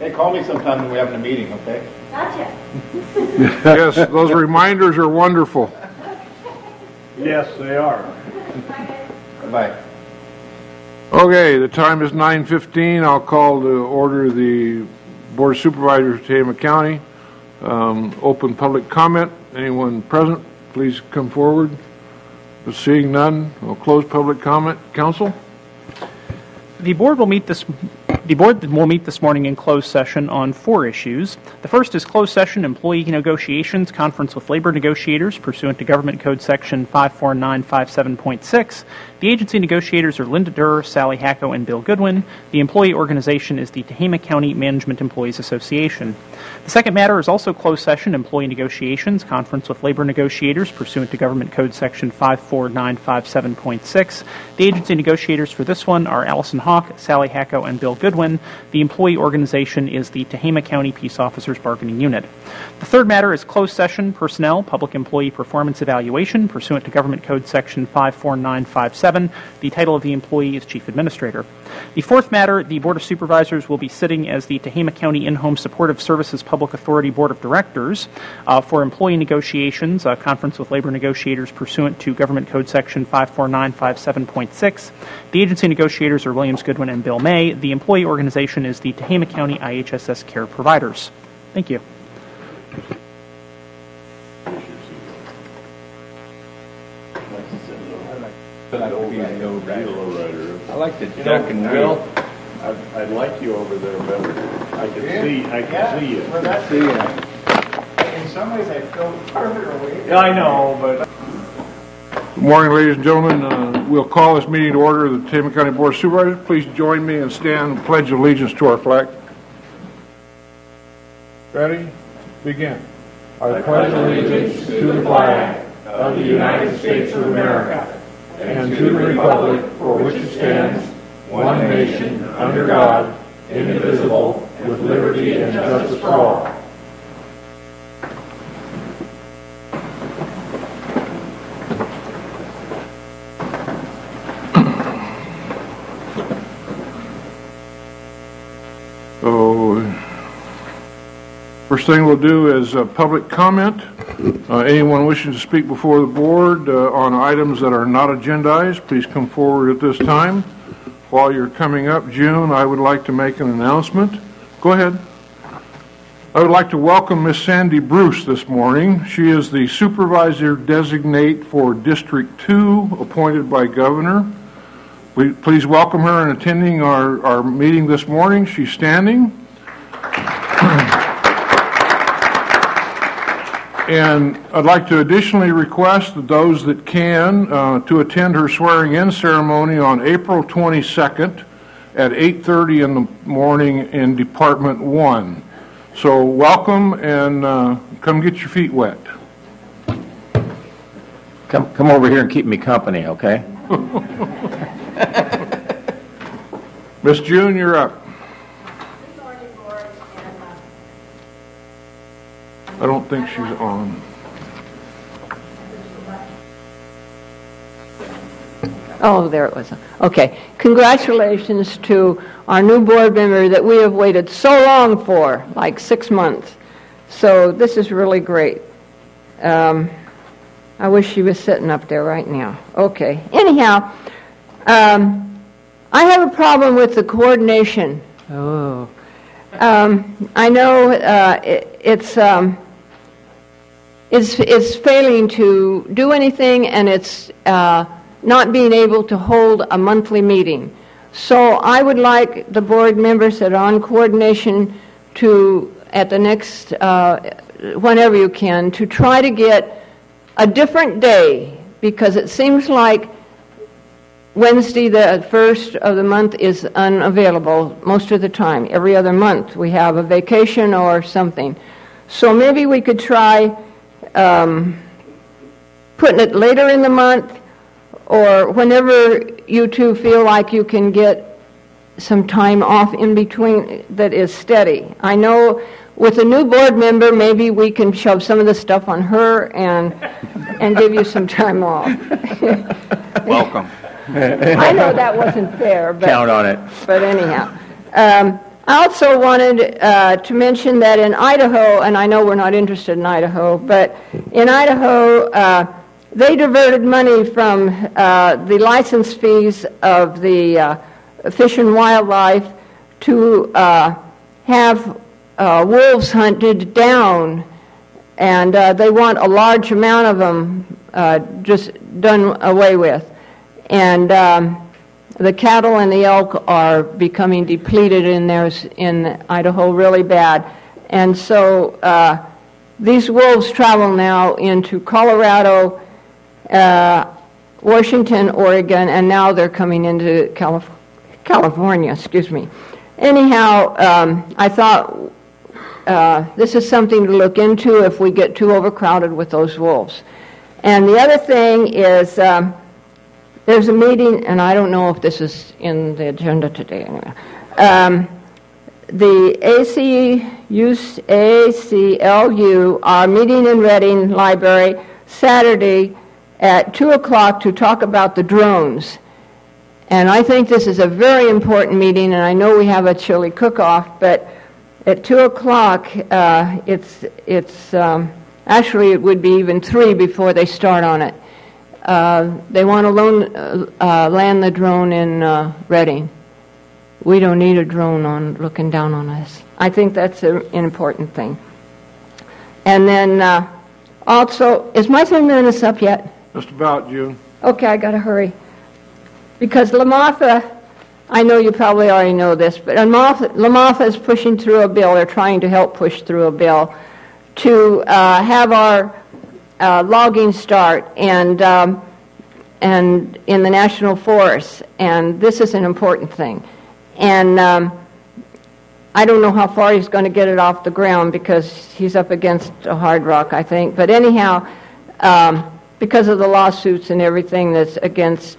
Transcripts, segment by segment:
Hey, call me sometime when we're having a meeting, okay? Gotcha. Yes, those reminders are wonderful. Yes, they are. Bye-bye. Okay, the time is 9:15. I'll call to order the Board of Supervisors of Tehama County. Open public comment. Anyone present, please come forward. Seeing none, I'll close public comment. Council? The board will meet this morning in closed session on 4 issues. The first is closed session employee negotiations, conference with labor negotiators pursuant to Government Code Section 54957.6. The agency negotiators are Linda Durr, Sally Hacko, and Bill Goodwin. The employee organization is the Tehama County Management Employees Association. The second matter is also closed session employee negotiations, conference with labor negotiators pursuant to Government Code Section 54957.6. The agency negotiators for this one are Allison Hawk, Sally Hacko, and Bill Goodwin. The employee organization is the Tehama County Peace Officers Bargaining Unit. The third matter is closed session personnel, public employee performance evaluation pursuant to Government Code Section 54957. The title of the employee is Chief Administrator. The fourth matter, the Board of Supervisors will be sitting as the Tehama County In-Home Supportive Services Public Authority Board of Directors for employee negotiations, a conference with labor negotiators pursuant to Government Code Section 54957.6. The agency negotiators are Williams, Goodwin, and Bill May. The employee organization is the Tehama County IHSS Care Providers. Thank you. I like the duck and wheel. I'd like you over there better. I can see you. Well, that's in some ways I feel farther away. Yeah, I know, but Good morning, ladies and gentlemen. We'll call this meeting to order of the Tehama County Board of Supervisors. Please join me and stand and pledge allegiance to our flag. Ready? Begin. I pledge allegiance to the flag of the United States of America and to the republic for which it stands, one nation, under God, indivisible, with liberty and justice for all. So, first thing we'll do is public comment. Anyone wishing to speak before the board on items that are not agendized, please come forward at this time. While you're coming up, June, I would like to make an announcement. Go ahead. I would like to welcome Miss Sandy Bruce this morning. She is the supervisor designate for District 2, appointed by Governor. Please welcome her in attending our meeting this morning. She's standing. And I'd like to additionally request that those that can to attend her swearing-in ceremony on April 22nd at 8:30 in the morning in Department 1. So welcome, and come get your feet wet. Come over here and keep me company, okay? Miss June, you're up. I don't think she's on. Oh, there it was. Okay. Congratulations to our new board member that we have waited so long for, like 6 months. So this is really great. I wish she was sitting up there right now. Okay. Anyhow, I have a problem with the coordination. Oh. I know it's failing to do anything, and it's not being able to hold a monthly meeting. So I would like the board members that are on coordination to, at the next, whenever you can, to try to get a different day, because it seems like Wednesday, the first of the month, is unavailable most of the time. Every other month we have a vacation or something. So maybe we could try putting it later in the month, or whenever you two feel like you can get some time off in between that is steady. I know with a new board member, maybe we can shove some of the stuff on her and give you some time off. Welcome. I know that wasn't fair, but count on it. But anyhow, I also wanted to mention that in Idaho, and I know we're not interested in Idaho, but in Idaho, they diverted money from the license fees of the Fish and Wildlife to have wolves hunted down, and they want a large amount of them just done away with. And the cattle and the elk are becoming depleted in Idaho really bad. And so these wolves travel now into Colorado, Washington, Oregon, and now they're coming into California, excuse me. Anyhow, I thought this is something to look into if we get too overcrowded with those wolves. And the other thing is there's a meeting, and I don't know if this is in the agenda today anyway. The ACLU are meeting in Reading Library Saturday at 2 o'clock to talk about the drones. And I think this is a very important meeting, and I know we have a chili cook-off, but at 2 o'clock, actually it would be even 3 before they start on it. They want to land the drone in Reading. We don't need a drone looking down on us. I think that's an important thing. And then also, is my 3 minutes up yet? Just about, June. Okay, I got to hurry. Because LaMartha, I know you probably already know this, but LaMartha is pushing through a bill, or trying to help push through a bill, to have our logging start and in the national forests, and this is an important thing. And I don't know how far he's going to get it off the ground because he's up against a hard rock, I think. But anyhow, because of the lawsuits and everything that's against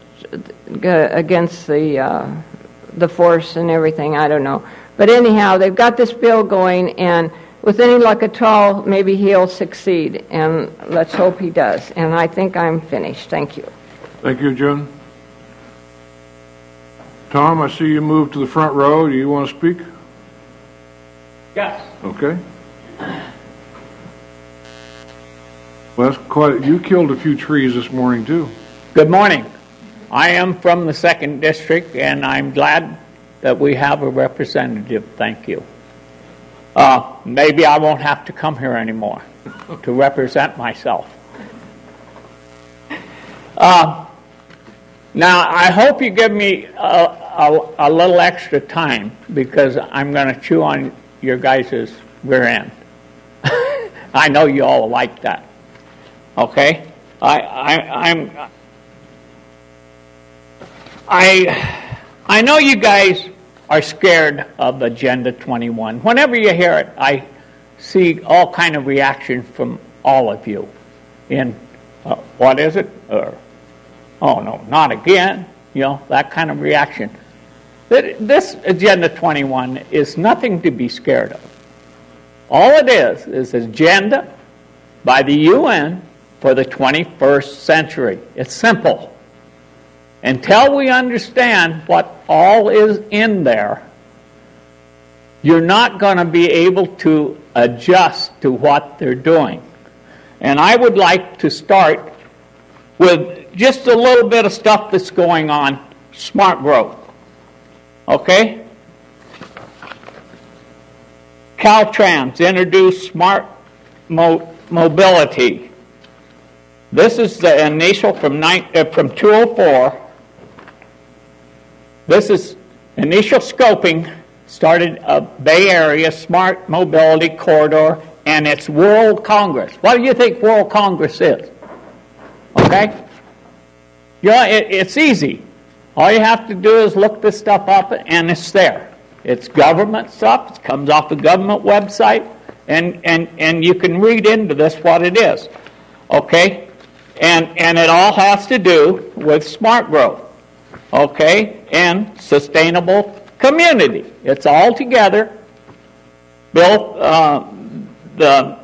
the force and everything, I don't know. But anyhow, they've got this bill going, and with any luck at all, maybe he'll succeed, and let's hope he does. And I think I'm finished. Thank you. Thank you, June. Tom, I see you moved to the front row. Do you want to speak? Yes. Okay. Well, that's quite. You killed a few trees this morning too. Good morning. I am from the 2nd District, and I'm glad that we have a representative. Thank you. Maybe I won't have to come here anymore to represent myself. Now, I hope you give me a little extra time, because I'm going to chew on your guys' rear end. I know you all like that. Okay? I know you guys are scared of Agenda 21. Whenever you hear it, I see all kind of reaction from all of you. In what is it? Or, oh no, not again. You know, that kind of reaction. This Agenda 21 is nothing to be scared of. All it is agenda by the UN for the 21st century. It's simple. Until we understand what all is in there, you're not going to be able to adjust to what they're doing. And I would like to start with just a little bit of stuff that's going on, smart growth. Okay? Caltrans introduced smart mobility. This is the initial from 204. This is initial scoping, started a Bay Area Smart Mobility Corridor, and it's World Congress. What do you think World Congress is? Okay? You know, it's easy. All you have to do is look this stuff up, and it's there. It's government stuff. It comes off the government website, and you can read into this what it is. Okay? And it all has to do with smart growth. Okay, and sustainable community. It's all together. Bill, the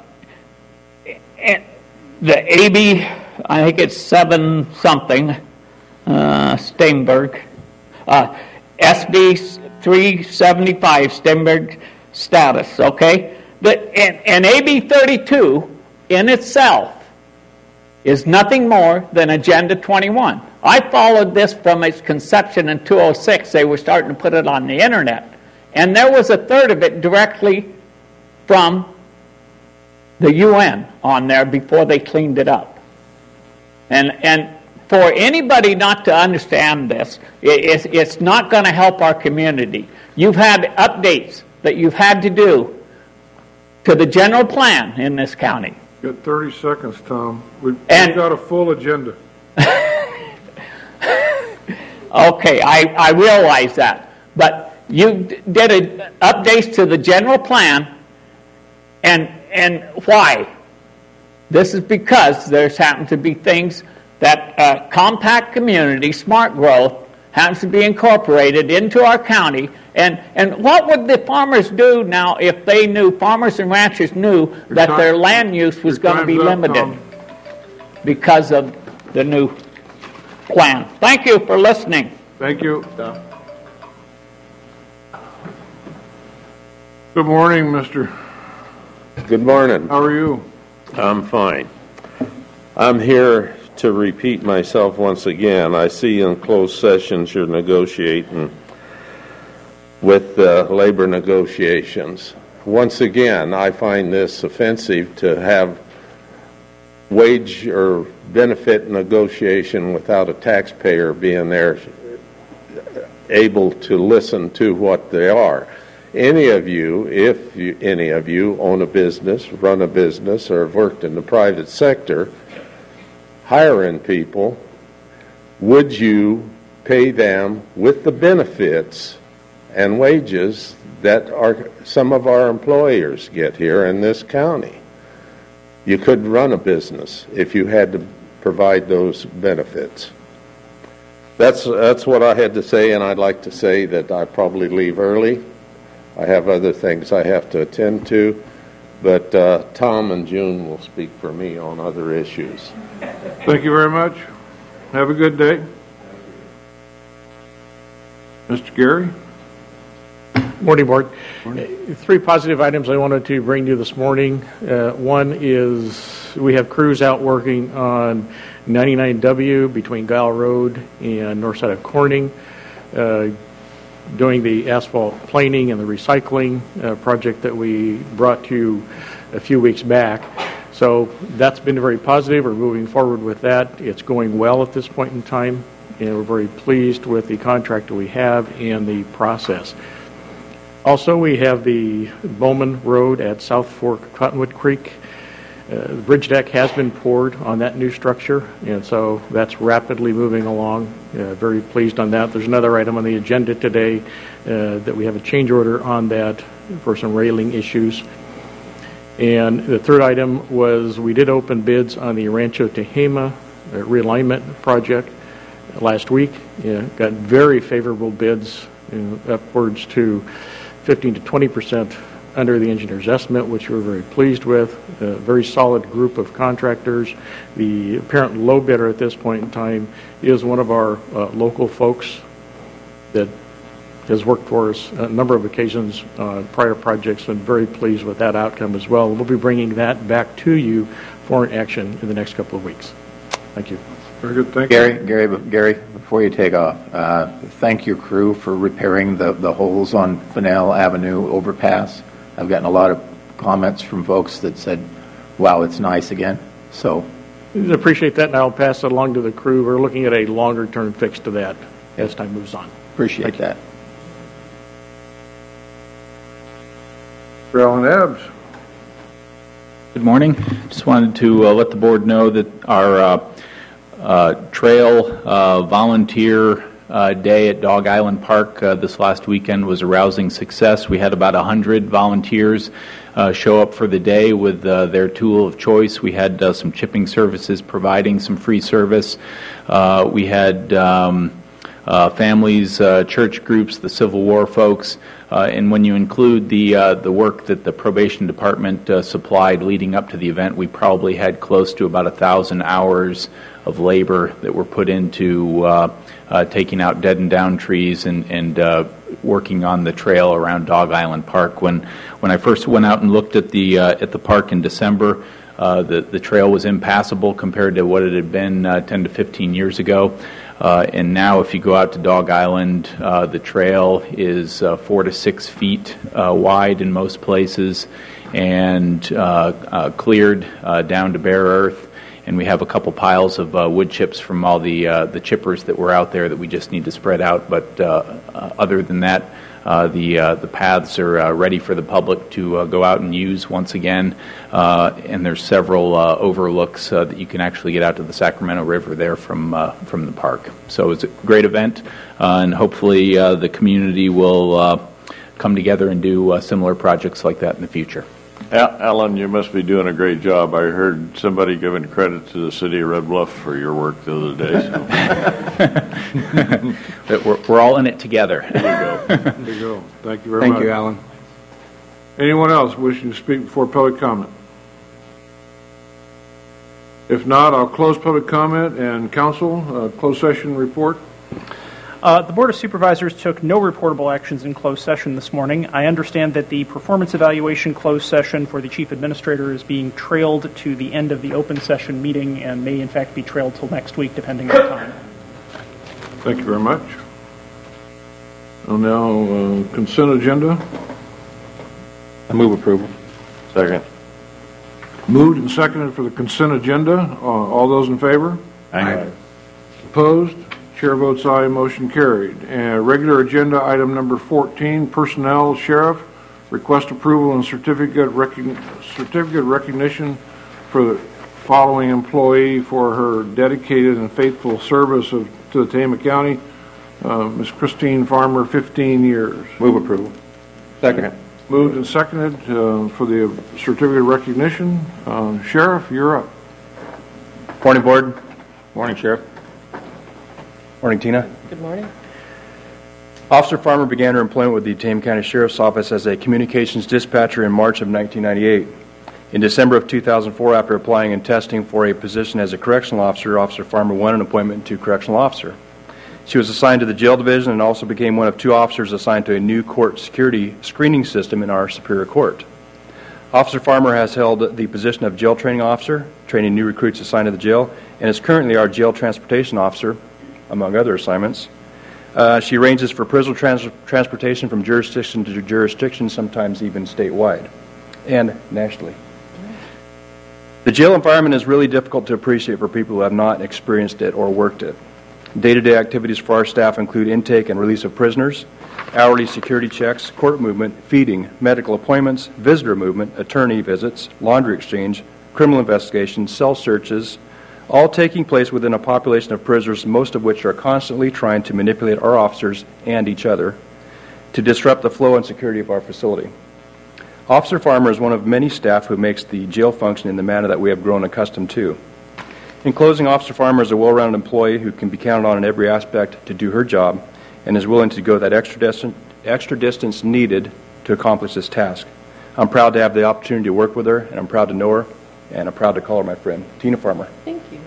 AB, I think it's 7 something, Steinberg, SB 375 standard status, okay? And AB 32 in itself is nothing more than Agenda 21. I followed this from its conception in 2006. They were starting to put it on the internet. And there was a third of it directly from the UN on there before they cleaned it up. And for anybody not to understand this, it's not going to help our community. You've had updates that you've had to do to the general plan in this county. You got 30 seconds, Tom. We've got a full agenda. Okay, I realize that. But you did updates to the general plan, and why? This is because there's happened to be things that compact community, smart growth, happens to be incorporated into our county. And what would the farmers do now if they knew, farmers and ranchers knew, that their land use was going to be limited because of the new plan? Thank you for listening. Thank you. Good morning, Mr. Good morning. How are you? I'm fine. I'm here to repeat myself once again. I see in closed sessions you're negotiating with labor negotiations. Once again, I find this offensive to have wage or benefit negotiation without a taxpayer being there able to listen to what they are. Any of you, if any of you own a business, run a business, or have worked in the private sector, hiring people, would you pay them with the benefits and wages that some of our employers get here in this county? You could run a business if you had to provide those benefits. That's what I had to say, and I'd like to say that I probably leave early. I have other things I have to attend to, but Tom and June will speak for me on other issues. Thank you very much. Have a good day. Mr. Gary? Morning, Board. Morning. 3 positive items I wanted to bring to you this morning. One is we have crews out working on 99W between Guile Road and north side of Corning, doing the asphalt planing and the recycling project that we brought to you a few weeks back. So that's been very positive. We're moving forward with that. It's going well at this point in time, and we're very pleased with the contract we have and the process. Also, we have the Bowman Road at South Fork Cottonwood Creek. The bridge deck has been poured on that new structure, and so that's rapidly moving along. Very pleased on that. There's another item on the agenda today that we have a change order on that for some railing issues. And the third item was we did open bids on the Rancho Tehama realignment project last week. Got very favorable bids, upwards to 15 to 20% under the engineer's estimate, which we're very pleased with. A very solid group of contractors. The apparent low bidder at this point in time is one of our local folks that has worked for us a number of occasions on prior projects, and very pleased with that outcome as well. We'll be bringing that back to you for an action in the next couple of weeks. Thank you. Very good. Thank you. Gary, before you take off, thank your crew for repairing the holes on Fennell Avenue overpass. I've gotten a lot of comments from folks that said, wow, it's nice again. So I appreciate that, and I'll pass it along to the crew. We're looking at a longer-term fix to that as time moves on. Appreciate that. Alan Ebbs. Good morning. Just wanted to let the board know that our trail volunteer day at Dog Island Park this last weekend was a rousing success. We had about 100 volunteers show up for the day with their tool of choice. We had some chipping services providing some free service. We had families, church groups, the Civil War folks, and when you include the work that the probation department supplied leading up to the event, we probably had close to about 1,000 hours of labor that were put into taking out dead and down trees and working on the trail around Dog Island Park. When I first went out and looked at the park in December, the trail was impassable compared to what it had been 10 to 15 years ago. And now if you go out to Dog Island, the trail is 4 to 6 feet wide in most places and cleared down to bare earth. And we have a couple piles of wood chips from all the chippers that were out there that we just need to spread out. But other than that, the paths are ready for the public to go out and use once again. And there's several overlooks that you can actually get out to the Sacramento River there from the park. So it's a great event, and hopefully the community will come together and do similar projects like that in the future. Alan, you must be doing a great job. I heard somebody giving credit to the city of Red Bluff for your work the other day. So. We're all in it together. There you go. Thank you very much. Thank you, Alan. Anyone else wishing to speak before public comment? If not, I'll close public comment and council closed session report. The Board of Supervisors took no reportable actions in closed session this morning. I understand that the performance evaluation closed session for the Chief Administrator is being trailed to the end of the open session meeting and may in fact be trailed till next week depending on time. Thank you very much. And now consent agenda. I move approval. Second. Moved and seconded for the consent agenda. All those in favor? Aye. Opposed? Chair votes aye, motion carried. Regular agenda item number 14, personnel, sheriff, request approval and certificate recognition for the following employee for her dedicated and faithful service to the Tehama County, Ms. Christine Farmer, 15 years. Move approval. Second. Moved and seconded for the certificate recognition. Sheriff, you're up. Morning, Board. Morning, Sheriff. Morning, Tina. Good morning. Officer Farmer began her employment with the Tehama County Sheriff's Office as a communications dispatcher in March of 1998. In December of 2004, after applying and testing for a position as a correctional officer, Officer Farmer won an appointment to correctional officer. She was assigned to the jail division and also became one of 2 officers assigned to a new court security screening system in our Superior Court. Officer Farmer has held the position of jail training officer, training new recruits assigned to the jail, and is currently our jail transportation officer, among other assignments. She arranges for prisoner transportation from jurisdiction to jurisdiction, sometimes even statewide and nationally. The jail environment is really difficult to appreciate for people who have not experienced it or worked it. Day-to-day activities for our staff include intake and release of prisoners, hourly security checks, court movement, feeding, medical appointments, visitor movement, attorney visits, laundry exchange, criminal investigations, cell searches, all taking place within a population of prisoners, most of which are constantly trying to manipulate our officers and each other to disrupt the flow and security of our facility. Officer Farmer is one of many staff who makes the jail function in the manner that we have grown accustomed to. In closing, Officer Farmer is a well-rounded employee who can be counted on in every aspect to do her job and is willing to go that extra distance needed to accomplish this task. I'm proud to have the opportunity to work with her, and I'm proud to know her, and I'm proud to call her my friend, Tina Farmer. Thank you.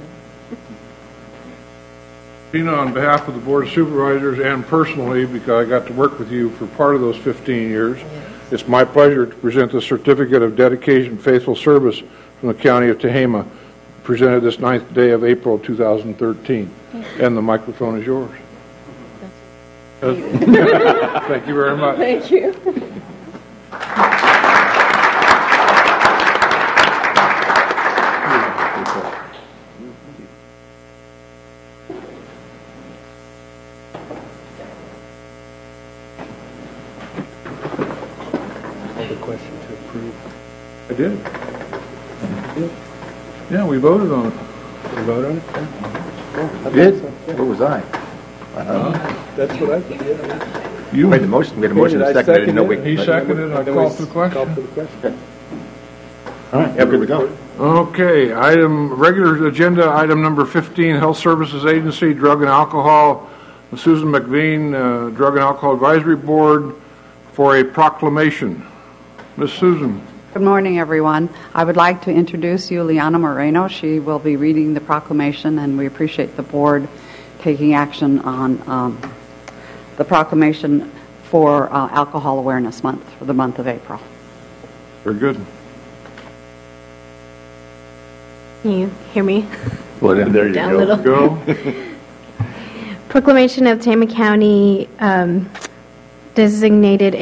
Tina, on behalf of the Board of Supervisors and personally, because I got to work with you for part of those 15 years, it's my pleasure to present the Certificate of Dedication Faithful Service from the County of Tehama, presented this 9th day of April 2013. And the microphone is yours. Thank you very much. Thank you. I did. Yeah, we voted on it. You vote on it? I did? Where was I? That's what I did, yeah. You Made the motion. We had a motion and seconded. Didn't know we. He seconded it. I called for the question. All right. Yeah, here we go. Okay, regular agenda item number 15, Health Services Agency, Drug and Alcohol, Susan McVean, Drug and Alcohol Advisory Board, for a proclamation. Ms. Susan. Good morning, everyone. I would like to introduce Juliana Moreno. She will be reading the proclamation, and we appreciate the board taking action on the proclamation for Alcohol Awareness Month for the month of April. Very good. Can you hear me? Well, there you Down a little. Go. Proclamation of Tama County designating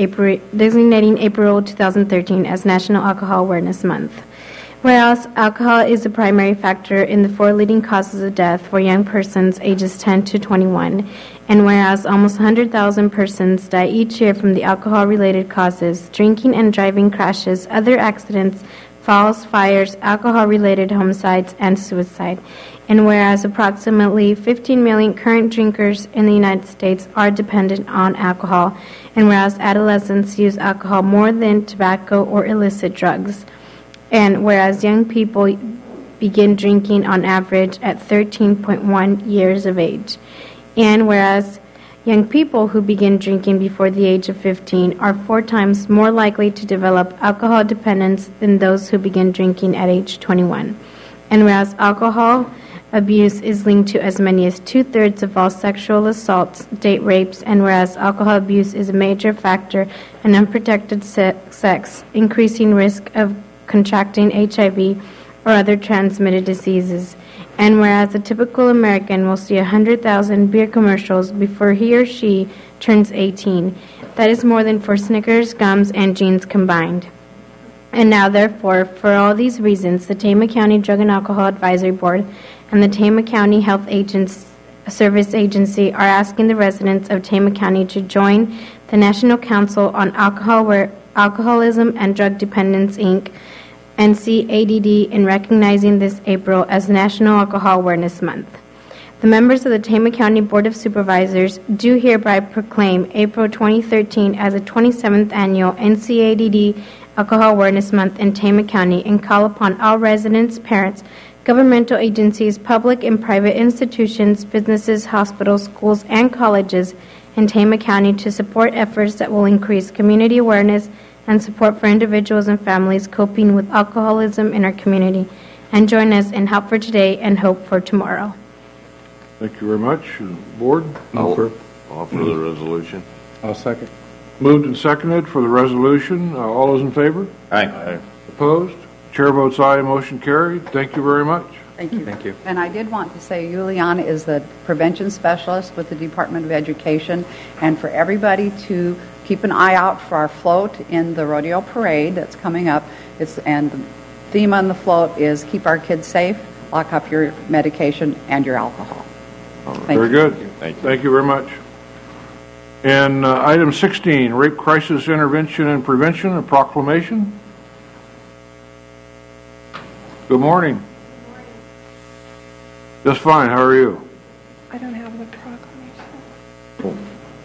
April 2013 as National Alcohol Awareness Month. Whereas alcohol is the primary factor in the 4 leading causes of death for young persons ages 10 to 21, and whereas almost 100,000 persons die each year from the alcohol-related causes, drinking and driving crashes, other accidents, falls, fires, alcohol-related homicides, and suicide. And whereas approximately 15 million current drinkers in the United States are dependent on alcohol, and whereas adolescents use alcohol more than tobacco or illicit drugs, and whereas young people begin drinking on average at 13.1 years of age, and whereas young people who begin drinking before the age of 15 are 4 times more likely to develop alcohol dependence than those who begin drinking at age 21, and whereas alcohol abuse is linked to as many as 2/3 of all sexual assaults, date rapes, and whereas alcohol abuse is a major factor in unprotected sex, increasing risk of contracting HIV or other transmitted diseases, and whereas a typical American will see 100,000 beer commercials before he or she turns 18. That is more than 4 Snickers, gums, and jeans combined. And now, therefore, for all these reasons, the Tama County Drug and Alcohol Advisory Board and the Tama County Health Service Agency are asking the residents of Tama County to join the National Council on Alcoholism and Drug Dependence, Inc., NCADD, in recognizing this April as National Alcohol Awareness Month. The members of the Tama County Board of Supervisors do hereby proclaim April 2013 as the 27th Annual NCADD Alcohol Awareness Month in Tama County and call upon all residents, parents, governmental agencies, public and private institutions, businesses, hospitals, schools, and colleges in Tama County to support efforts that will increase community awareness and support for individuals and families coping with alcoholism in our community, and join us in Help for Today and Hope for Tomorrow. Thank you very much. Board? I'll offer the resolution. I'll second. Moved and seconded for the resolution. All those in favor? Aye. Opposed? Chair votes aye, motion carried. Thank you very much. Thank you. Thank you. And I did want to say Juliana is the prevention specialist with the Department of Education, and for everybody to keep an eye out for our float in the rodeo parade that's coming up. And the theme on the float is keep our kids safe, lock up your medication and your alcohol. Very good. Thank you very much. And item 16, Rape Crisis Intervention and Prevention, a proclamation. Good morning. Just fine. How are you? I don't have the proclamation.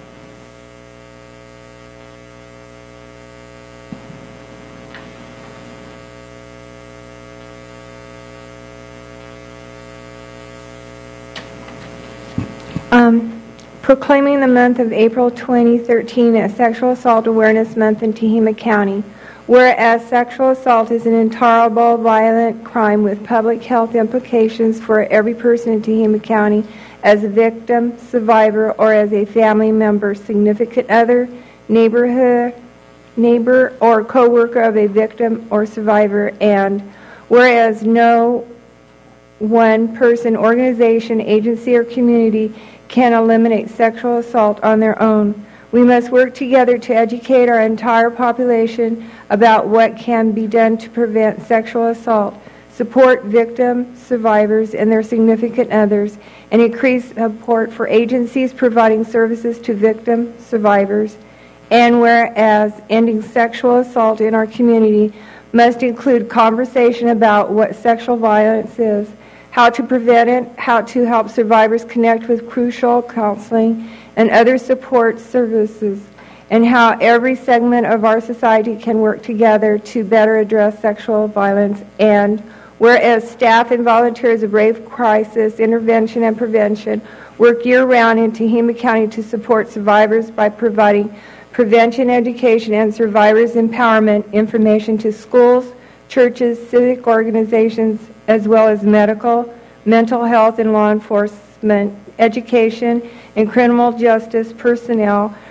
Proclaiming the month of April 2013 as Sexual Assault Awareness Month in Tehama County. Whereas sexual assault is an intolerable, violent crime with public health implications for every person in Tehama County as a victim, survivor, or as a family member, significant other, neighbor, or co-worker of a victim or survivor, and whereas no one person, organization, agency, or community can eliminate sexual assault on their own. We must work together to educate our entire population about what can be done to prevent sexual assault, support victims, survivors, and their significant others, and increase support for agencies providing services to victims, survivors. And whereas ending sexual assault in our community must include conversation about what sexual violence is, how to prevent it, how to help survivors connect with crucial counseling and other support services, and how every segment of our society can work together to better address sexual violence. And whereas staff and volunteers of Rape Crisis Intervention and Prevention work year-round in Tehama County to support survivors by providing prevention education and survivors empowerment information to schools, churches, civic organizations, as well as medical, mental health, and law enforcement, education, and criminal justice personnel,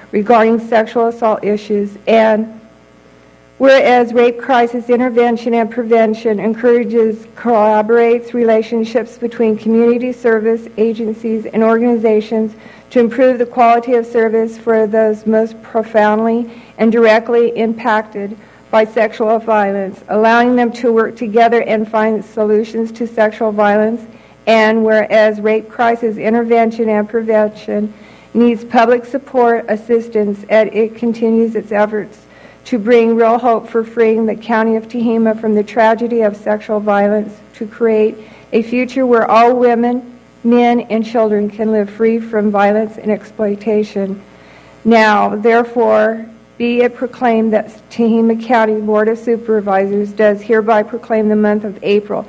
regarding sexual assault issues. And whereas rape crisis intervention and prevention encourages, collaborates relationships between community service agencies and organizations to improve the quality of service for those most profoundly and directly impacted by sexual violence, allowing them to work together and find solutions to sexual violence. And whereas rape crisis intervention and prevention needs public support assistance as it continues its efforts to bring real hope for freeing the County of Tehama from the tragedy of sexual violence, to create a future where all women, men, and children can live free from violence and exploitation. Now, therefore, be it proclaimed that Tehama County Board of Supervisors does hereby proclaim the month of April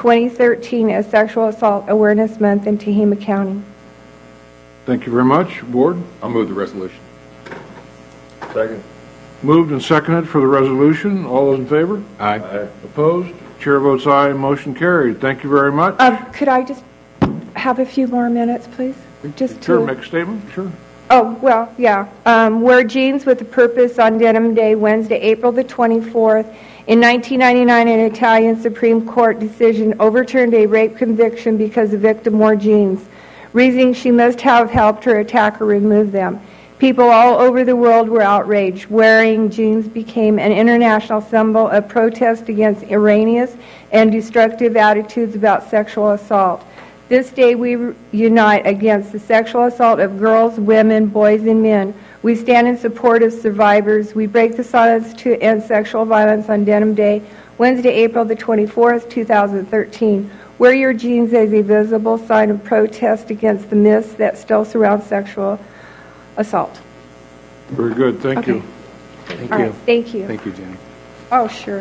2013 as Sexual Assault Awareness Month in Tehama County. Thank you very much. Board? I'll move the resolution. Second. Moved and seconded for the resolution. All those in favor? Aye. Opposed? Chair votes aye. Motion carried. Thank you very much. Could I just have a few more minutes, please? Sure, make a statement. Sure. Oh, well, yeah. Wear jeans with a purpose on Denim Day, Wednesday, April the 24th. In 1999, an Italian Supreme Court decision overturned a rape conviction because the victim wore jeans, reasoning she must have helped her attacker remove them. People all over the world were outraged. Wearing jeans became an international symbol of protest against erroneous and destructive attitudes about sexual assault. This day we unite against the sexual assault of girls, women, boys, and men. We stand in support of survivors. We break the silence to end sexual violence on Denim Day, Wednesday, April the 24th, 2013. Wear your jeans as a visible sign of protest against the myths that still surround sexual assault. Very good. Thank you. Thank you. Right, thank you. Thank you, Jenny. Oh, sure.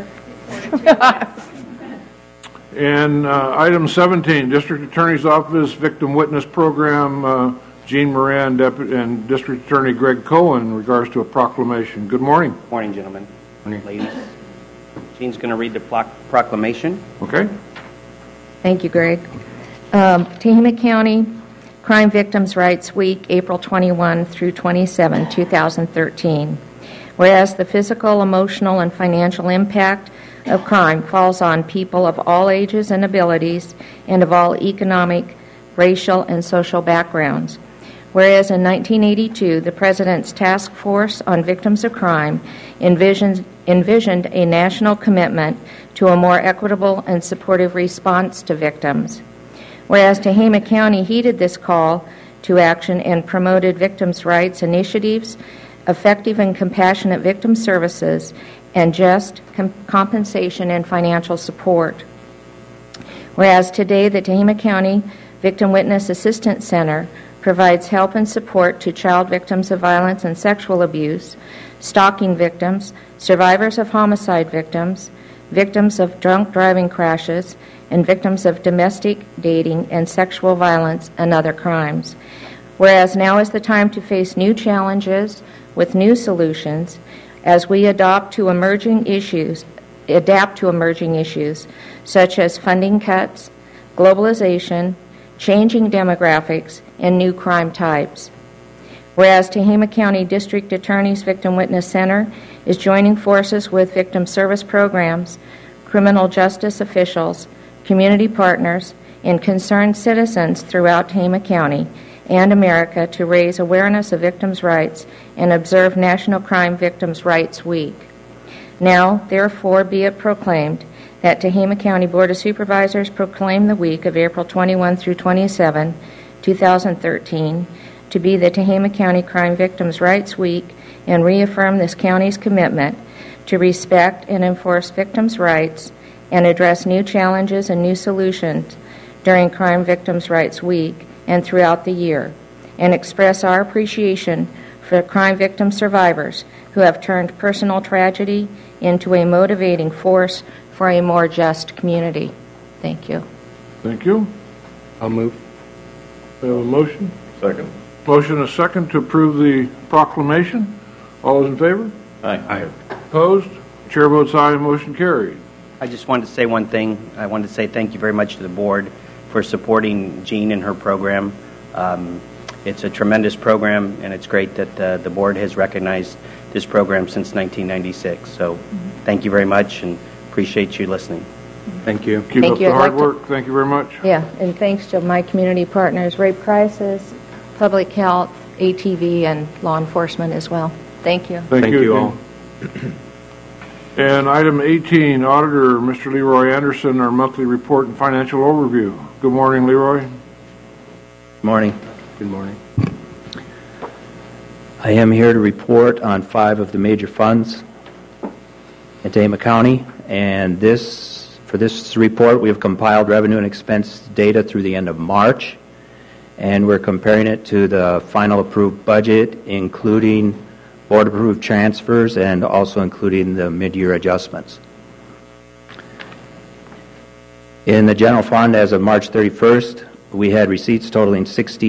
And item 17, District Attorney's Office Victim Witness Program, Jean Moran and District Attorney Greg Cohen in regards to a proclamation. Good morning. Morning, gentlemen. Morning. Ladies. Jean's going to read the proclamation. Okay. Thank you, Greg. Tehama County Crime Victims' Rights Week, April 21 through 27, 2013. Whereas the physical, emotional, and financial impact of crime falls on people of all ages and abilities and of all economic, racial, and social backgrounds. Whereas in 1982, the President's Task Force on Victims of Crime envisioned a national commitment to a more equitable and supportive response to victims. Whereas Tehama County heeded this call to action and promoted victims' rights initiatives, effective and compassionate victim services, and just compensation and financial support. Whereas today the Tehama County Victim Witness Assistance Center provides help and support to child victims of violence and sexual abuse, stalking victims, survivors of homicide victims, victims of drunk driving crashes, and victims of domestic, dating, and sexual violence and other crimes. Whereas now is the time to face new challenges with new solutions as we adapt to emerging issues such as funding cuts, globalization, changing demographics, and new crime types. Whereas Tehama County District Attorney's Victim Witness Center is joining forces with victim service programs, criminal justice officials, community partners, and concerned citizens throughout Tehama County and America to raise awareness of victims' rights and observe National Crime Victims' Rights Week. Now, therefore, be it proclaimed that Tehama County Board of Supervisors proclaim the week of April 21 through 27, 2013, to be the Tehama County Crime Victims' Rights Week and reaffirm this county's commitment to respect and enforce victims' rights and address new challenges and new solutions during Crime Victims' Rights Week and throughout the year, and express our appreciation for crime victim survivors who have turned personal tragedy into a motivating force for a more just community. Thank you. Thank you. I'll move. We have a motion? Second. Motion and a second to approve the proclamation. All those in favor? Aye. Opposed? Chair votes aye. Motion carried. I just wanted to say one thing. I wanted to say thank you very much to the board for supporting Jean and her program. It's a tremendous program, and it's great that the board has recognized this program since 1996. So thank you very much, and appreciate you listening. Thank you. Keep Thank up you. the I'd hard like to- work. Thank you very much. Yeah, and thanks to my community partners, Rape Crisis, Public Health, ATV, and law enforcement as well. Thank you. Thank you all. And item 18, Auditor Mr. Leroy Anderson, our monthly report and financial overview. Good morning, Leroy. Morning. Good morning. I am here to report on 5 of the major funds in Tehama County, and for this report we have compiled revenue and expense data through the end of March, and we're comparing it to the final approved budget, including board approved transfers and also including the mid-year adjustments. In the general fund as of March 31st, we had receipts totaling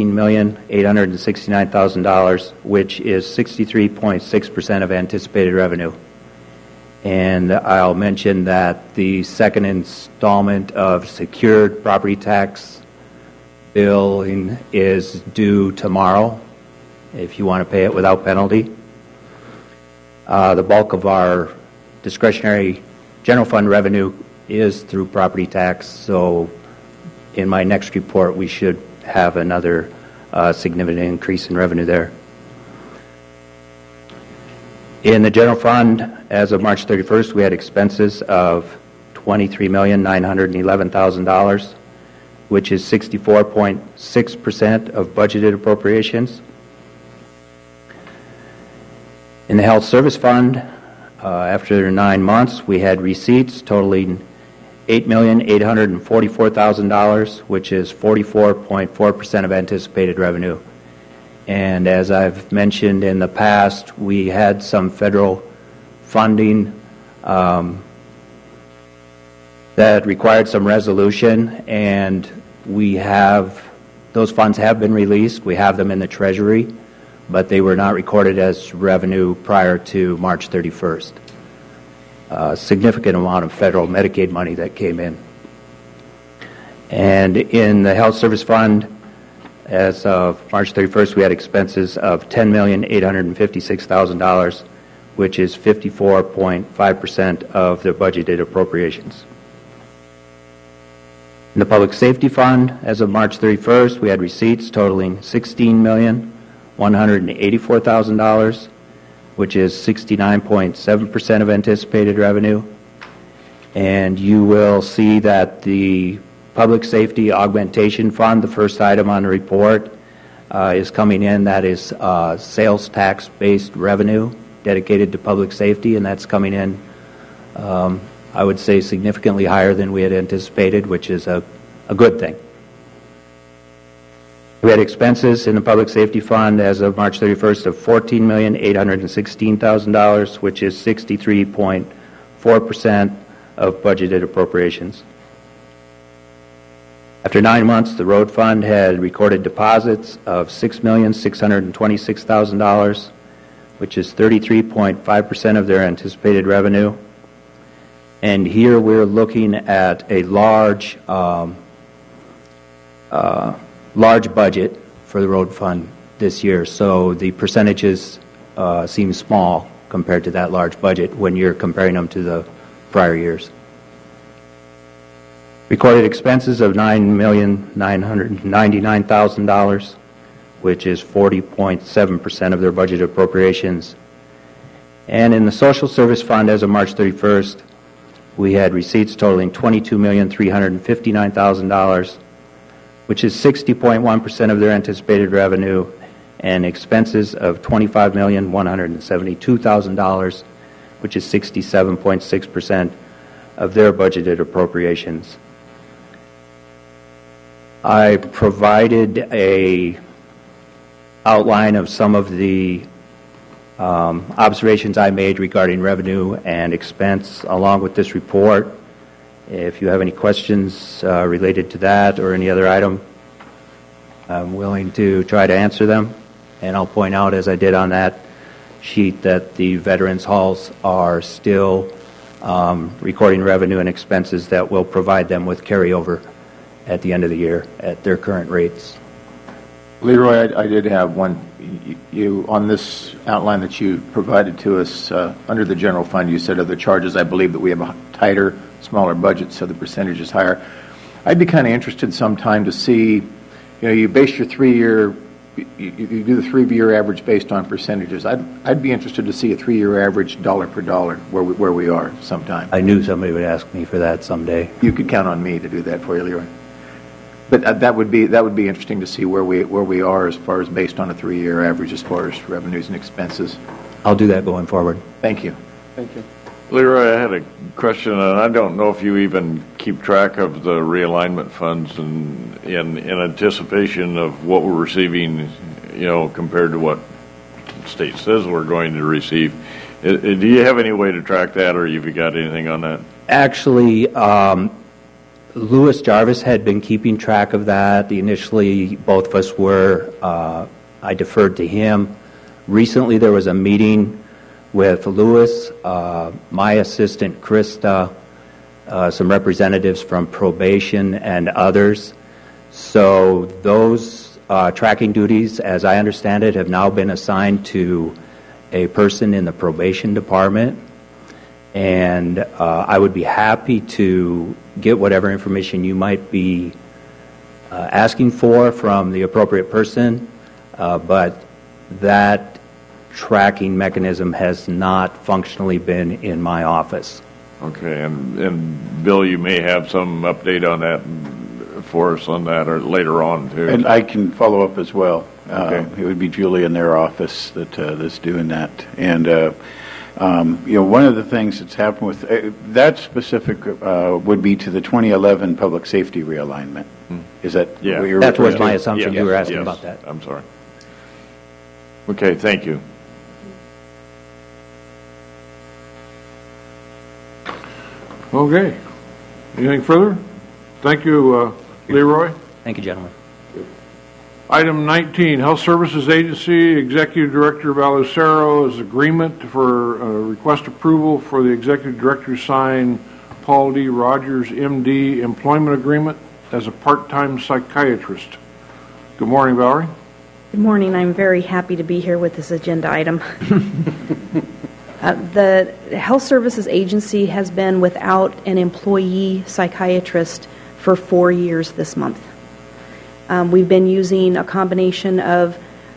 $16,869,000, which is 63.6% of anticipated revenue. And I'll mention that the second installment of secured property tax billing is due tomorrow, if you want to pay it without penalty. The bulk of our discretionary general fund revenue is through property tax, so in my next report we should have another significant increase in revenue there. In the general fund, as of March 31st, we had expenses of $23,911,000, which is 64.6% of budgeted appropriations. In the Health Service Fund, after 9 months, we had receipts totaling $8,844,000, which is 44.4% of anticipated revenue. And as I've mentioned in the past, we had some federal funding that required some resolution, and those funds have been released. We have them in the Treasury, but they were not recorded as revenue prior to March 31st. A significant amount of federal Medicaid money that came in. And in the Health Service Fund, as of March 31st, we had expenses of $10,856,000, which is 54.5% of the budgeted appropriations. In the Public Safety Fund, as of March 31st, we had receipts totaling $16,184,000, which is 69.7% of anticipated revenue. And you will see that the Public Safety Augmentation Fund, the first item on the report, is coming in. That is sales tax-based revenue dedicated to public safety, and that's coming in, I would say, significantly higher than we had anticipated, which is a good thing. We had expenses in the Public Safety Fund as of March 31st of $14,816,000, which is 63.4% of budgeted appropriations. After 9 months, the Road Fund had recorded deposits of $6,626,000, which is 33.5% of their anticipated revenue. And here we're looking at a large budget for the Road Fund this year, so the percentages seem small compared to that large budget when you're comparing them to the prior years. Recorded expenses of $9,999,000, which is 40.7% of their budget appropriations. And in the Social Service Fund, as of March 31st, we had receipts totaling $22,359,000, which is 60.1% of their anticipated revenue, and expenses of $25,172,000, which is 67.6% of their budgeted appropriations. I provided a outline of some of the observations I made regarding revenue and expense along with this report. If you have any questions related to that or any other item, I'm willing to try to answer them. And I'll point out, as I did on that sheet, that the Veterans Halls are still recording revenue and expenses that will provide them with carryover at the end of the year at their current rates. Leroy, I did have one. You, on this outline that you provided to us, under the general fund, you said of the charges, I believe that we have a tighter, smaller budget, so the percentage is higher. I'd be kind of interested sometime to see, you base your 3-year, you do the 3-year average based on percentages. I'd be interested to see a 3-year average dollar per dollar where we are sometime. I knew somebody would ask me for that someday. You could count on me to do that for you, Leroy. But that would be interesting to see where we are as far as based on a 3-year average as far as revenues and expenses. I'll do that going forward. Thank you. Thank you. Leroy, I had a question, and I don't know if you even keep track of the realignment funds and in anticipation of what we're receiving, compared to what the state says we're going to receive. Do you have any way to track that, or have you got anything on that? Actually, Louis Jarvis had been keeping track of that. Initially, both of us were. I deferred to him. Recently, there was a meeting with Louis, my assistant, Krista, some representatives from probation and others. So those tracking duties, as I understand it, have now been assigned to a person in the probation department. And I would be happy to get whatever information you might be asking for from the appropriate person, but that tracking mechanism has not functionally been in my office. Okay, and Bill, you may have some update on that for us on that, or later on too. And I can follow up as well. Okay. It would be Julie in their office that's doing that. And one of the things that's happened with that specific would be to the 2011 public safety realignment. Is that what you're that was referring my to? assumption. Yes, You were asking yes. about that. I'm sorry. Okay, thank you. Okay. Anything further? Thank you, Leroy. Thank you, gentlemen. Item 19, Health Services Agency, Executive Director Valucero's agreement for request approval for the Executive Director to sign Paul D. Rogers, MD, employment agreement as a part-time psychiatrist. Good morning, Valerie. Good morning. I'm very happy to be here with this agenda item. The Health Services Agency has been without an employee psychiatrist for 4 years this month. We've been using a combination of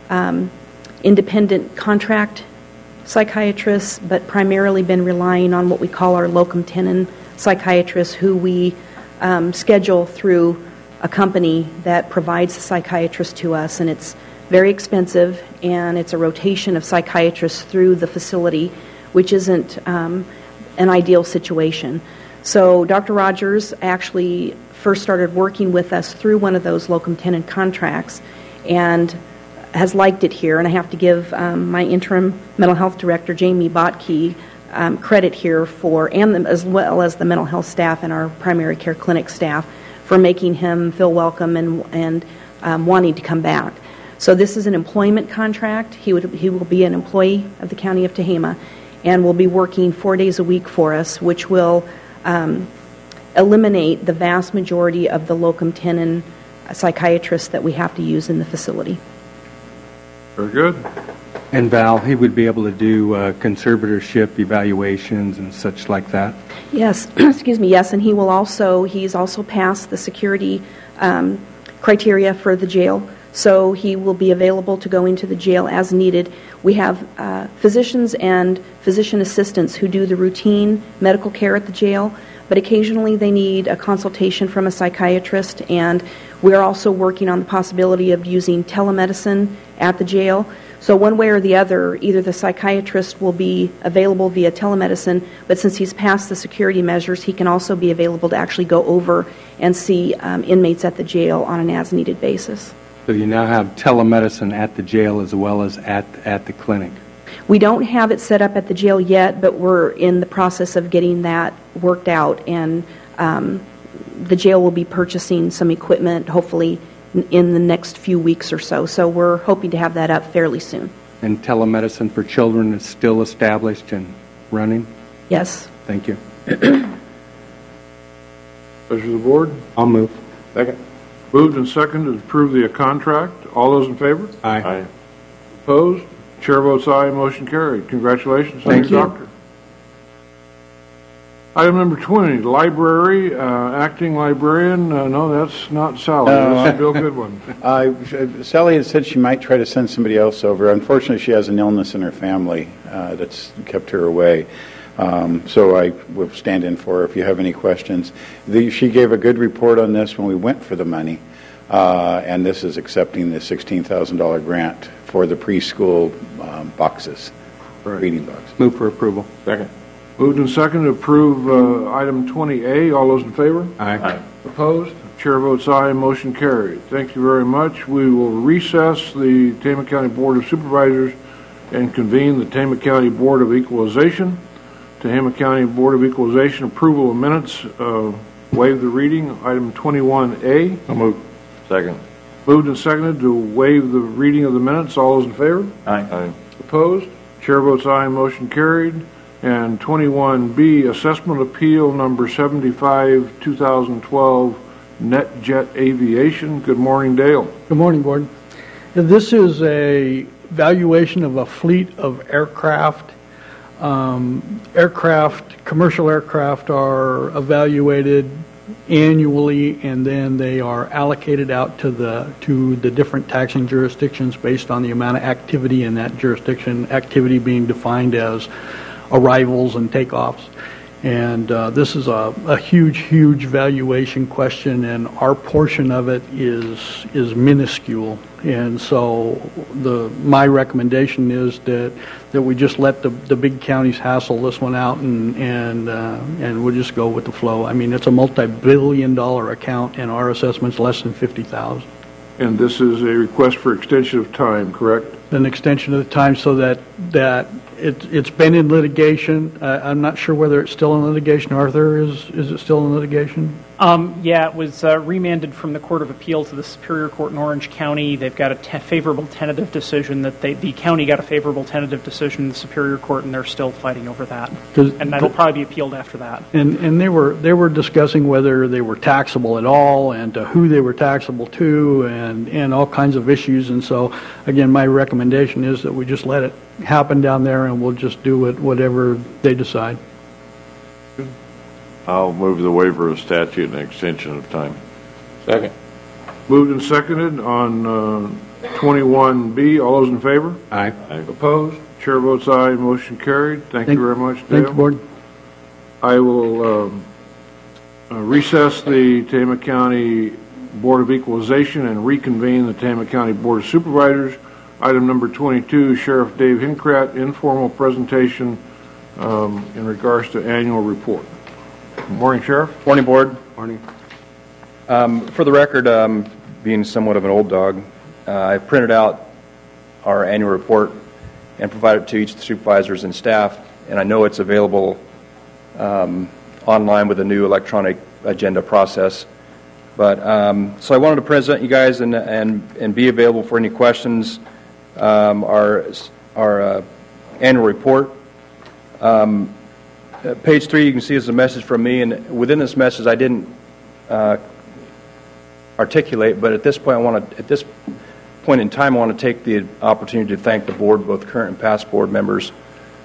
independent contract psychiatrists, but primarily been relying on what we call our locum tenens psychiatrists, who we schedule through a company that provides the psychiatrist to us, and it's very expensive, and it's a rotation of psychiatrists through the facility, which isn't an ideal situation. So Dr. Rogers actually first started working with us through one of those locum tenens contracts and has liked it here, and I have to give my interim mental health director, Jamie Botke, credit here for, and as well as the mental health staff and our primary care clinic staff, for making him feel welcome and wanting to come back. So this is an employment contract. He will be an employee of the County of Tehama and will be working 4 days a week for us, which will eliminate the vast majority of the locum tenens psychiatrists that we have to use in the facility. Very good. And Val, he would be able to do conservatorship evaluations and such like that? Yes, excuse me, yes, and he's also passed the security criteria for the jail, so he will be available to go into the jail as needed. We have physicians and physician assistants who do the routine medical care at the jail, but occasionally they need a consultation from a psychiatrist, and we're also working on the possibility of using telemedicine at the jail. So one way or the other, either the psychiatrist will be available via telemedicine, but since he's passed the security measures, he can also be available to actually go over and see inmates at the jail on an as-needed basis. So you now have telemedicine at the jail as well as at the clinic? We don't have it set up at the jail yet, but we're in the process of getting that worked out, and the jail will be purchasing some equipment, hopefully in the next few weeks or so. So we're hoping to have that up fairly soon. And telemedicine for children is still established and running? Yes. Thank you. Pleasure of the board. I'll move. Second. Moved and seconded to approve the contract. All those in favor? Aye. Opposed? Chair votes aye, motion carried. Congratulations. Thank you. Doctor. Item number 20, library, acting librarian. No, that's not Sally. That's Bill Goodwin. Sally had said she might try to send somebody else over. Unfortunately, she has an illness in her family that's kept her away. So I will stand in for her if you have any questions. She gave a good report on this when we went for the money, and this is accepting the $16,000 grant for the preschool boxes, reading boxes. Move for approval. Second. Moved and seconded to approve item 20A. All those in favor? Aye. Opposed? Chair votes aye, motion carried. Thank you very much. We will recess the Tama County Board of Supervisors and convene the Tama County Board of Equalization. Tama County Board of Equalization approval of minutes. Waive the reading. Item 21A. So moved. Second. Moved and seconded to waive the reading of the minutes. All those in favor? Aye. Opposed? Chair votes aye, motion carried. And 21B, assessment appeal number 75, 2012, NetJet Aviation. Good morning, Dale. Good morning, Board. This is a valuation of a fleet of aircraft. Commercial aircraft are evaluated annually, and then they are allocated out to the different taxing jurisdictions based on the amount of activity in that jurisdiction, activity being defined as arrivals and takeoffs. And this is a huge valuation question, and our portion of it is minuscule. And so my recommendation is that we just let the big counties hassle this one out, and we'll just go with the flow. I mean, it's a multi-billion-dollar account, and our assessment's less than $50,000. And this is a request for extension of time, correct? An extension of the time so that it's been in litigation. I'm not sure whether it's still in litigation. Arthur, is it still in litigation? Yeah, it was remanded from the Court of Appeal to the Superior Court in Orange County. They've got a favorable tentative decision the county got a favorable tentative decision in the Superior Court, and they're still fighting over that. And that'll probably be appealed after that. And they were discussing whether they were taxable at all, and who they were taxable to, and all kinds of issues. And so, again, my recommendation is that we just let it happen down there, and we'll just do it whatever they decide. I'll move the waiver of statute and extension of time. Second. Moved and seconded on 21B. All those in favor? Aye. Opposed? Chair votes aye. Motion carried. Thank you very much, Dale. Thank you, Board. I will recess the Tama County Board of Equalization and reconvene the Tama County Board of Supervisors. Item number 22, Sheriff Dave Hinkrat, informal presentation in regards to annual report. Good morning, Sheriff. Morning, Board. Morning. For the record, being somewhat of an old dog, I printed out our annual report and provided it to each of the supervisors and staff, and I know it's available online with the new electronic agenda process. But so I wanted to present you guys and be available for any questions. Our annual report. Page 3, you can see is a message from me, and within this message, I didn't articulate, but at this point in time, I want to take the opportunity to thank the board, both current and past board members,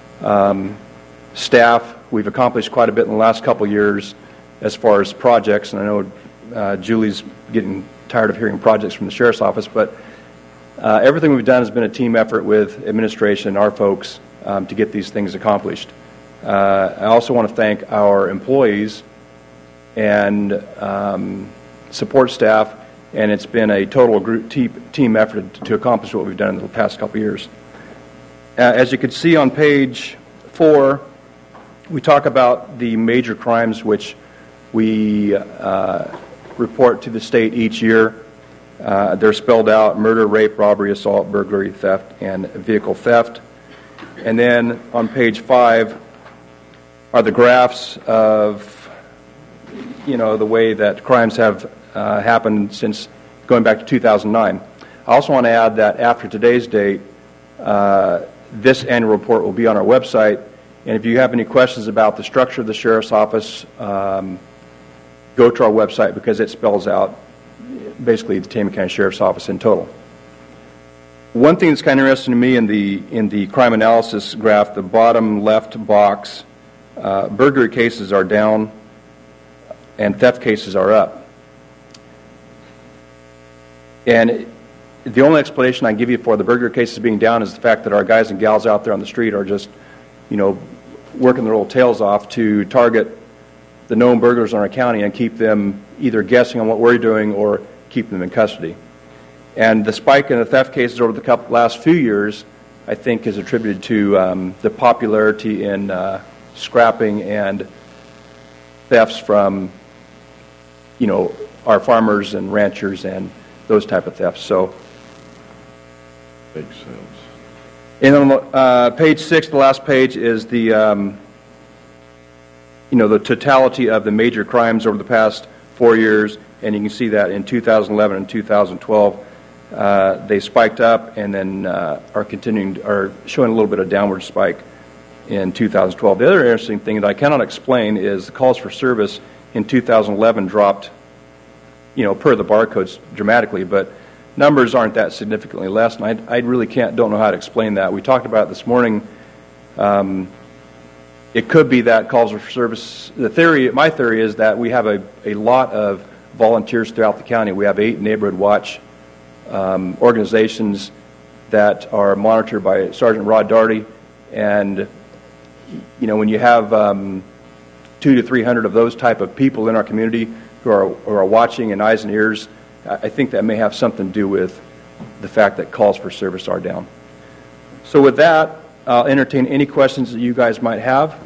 staff. We've accomplished quite a bit in the last couple of years as far as projects, and I know Julie's getting tired of hearing projects from the sheriff's office, but everything we've done has been a team effort with administration and our folks to get these things accomplished. I also want to thank our employees and support staff, and it's been a total group team effort to accomplish what we've done in the past couple of years. As you can see on page 4, we talk about the major crimes which we report to the state each year. They're spelled out: murder, rape, robbery, assault, burglary, theft, and vehicle theft. And then on page 5 are the graphs of, the way that crimes have happened since going back to 2009. I also want to add that after today's date, this annual report will be on our website. And if you have any questions about the structure of the sheriff's office, go to our website because it spells out basically the Tama County Sheriff's Office in total. One thing that's kind of interesting to me in the crime analysis graph, the bottom left box, burglary cases are down and theft cases are up. And the only explanation I can give you for the burglary cases being down is the fact that our guys and gals out there on the street are just, working their little tails off to target the known burglars in our county and keep them either guessing on what we're doing or keep them in custody. And the spike in the theft cases over the last few years, I think, is attributed to the popularity in scrapping and thefts from, our farmers and ranchers and those type of thefts. So, makes sense. And on page 6, the last page, is the the totality of the major crimes over the past 4 years, and you can see that in 2011 and 2012 they spiked up, and then are showing a little bit of downward spike in 2012. The other interesting thing that I cannot explain is the calls for service in 2011 dropped, per the barcodes dramatically, but numbers aren't that significantly less, and I really don't know how to explain that. We talked about it this morning. It could be that calls for service. My theory is that we have a lot of volunteers throughout the county. We have 8 neighborhood watch organizations that are monitored by Sergeant Rod Daugherty, and when you have 200 to 300 of those type of people in our community who are watching and eyes and ears, I think that may have something to do with the fact that calls for service are down. So with that, I'll entertain any questions that you guys might have.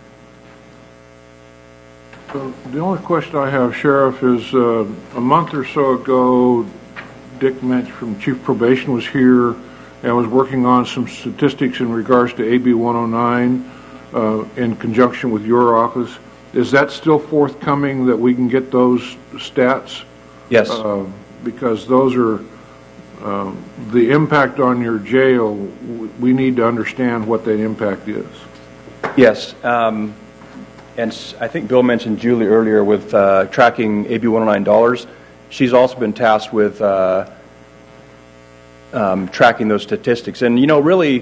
The only question I have, Sheriff, is a month or so ago, Dick Mensch from Chief Probation was here and was working on some statistics in regards to AB 109 in conjunction with your office. Is that still forthcoming, that we can get those stats? Yes. Because those are the impact on your jail. We need to understand what that impact is. Yes. And I think Bill mentioned Julie earlier with tracking AB 109 dollars. She's also been tasked with tracking those statistics. And, really,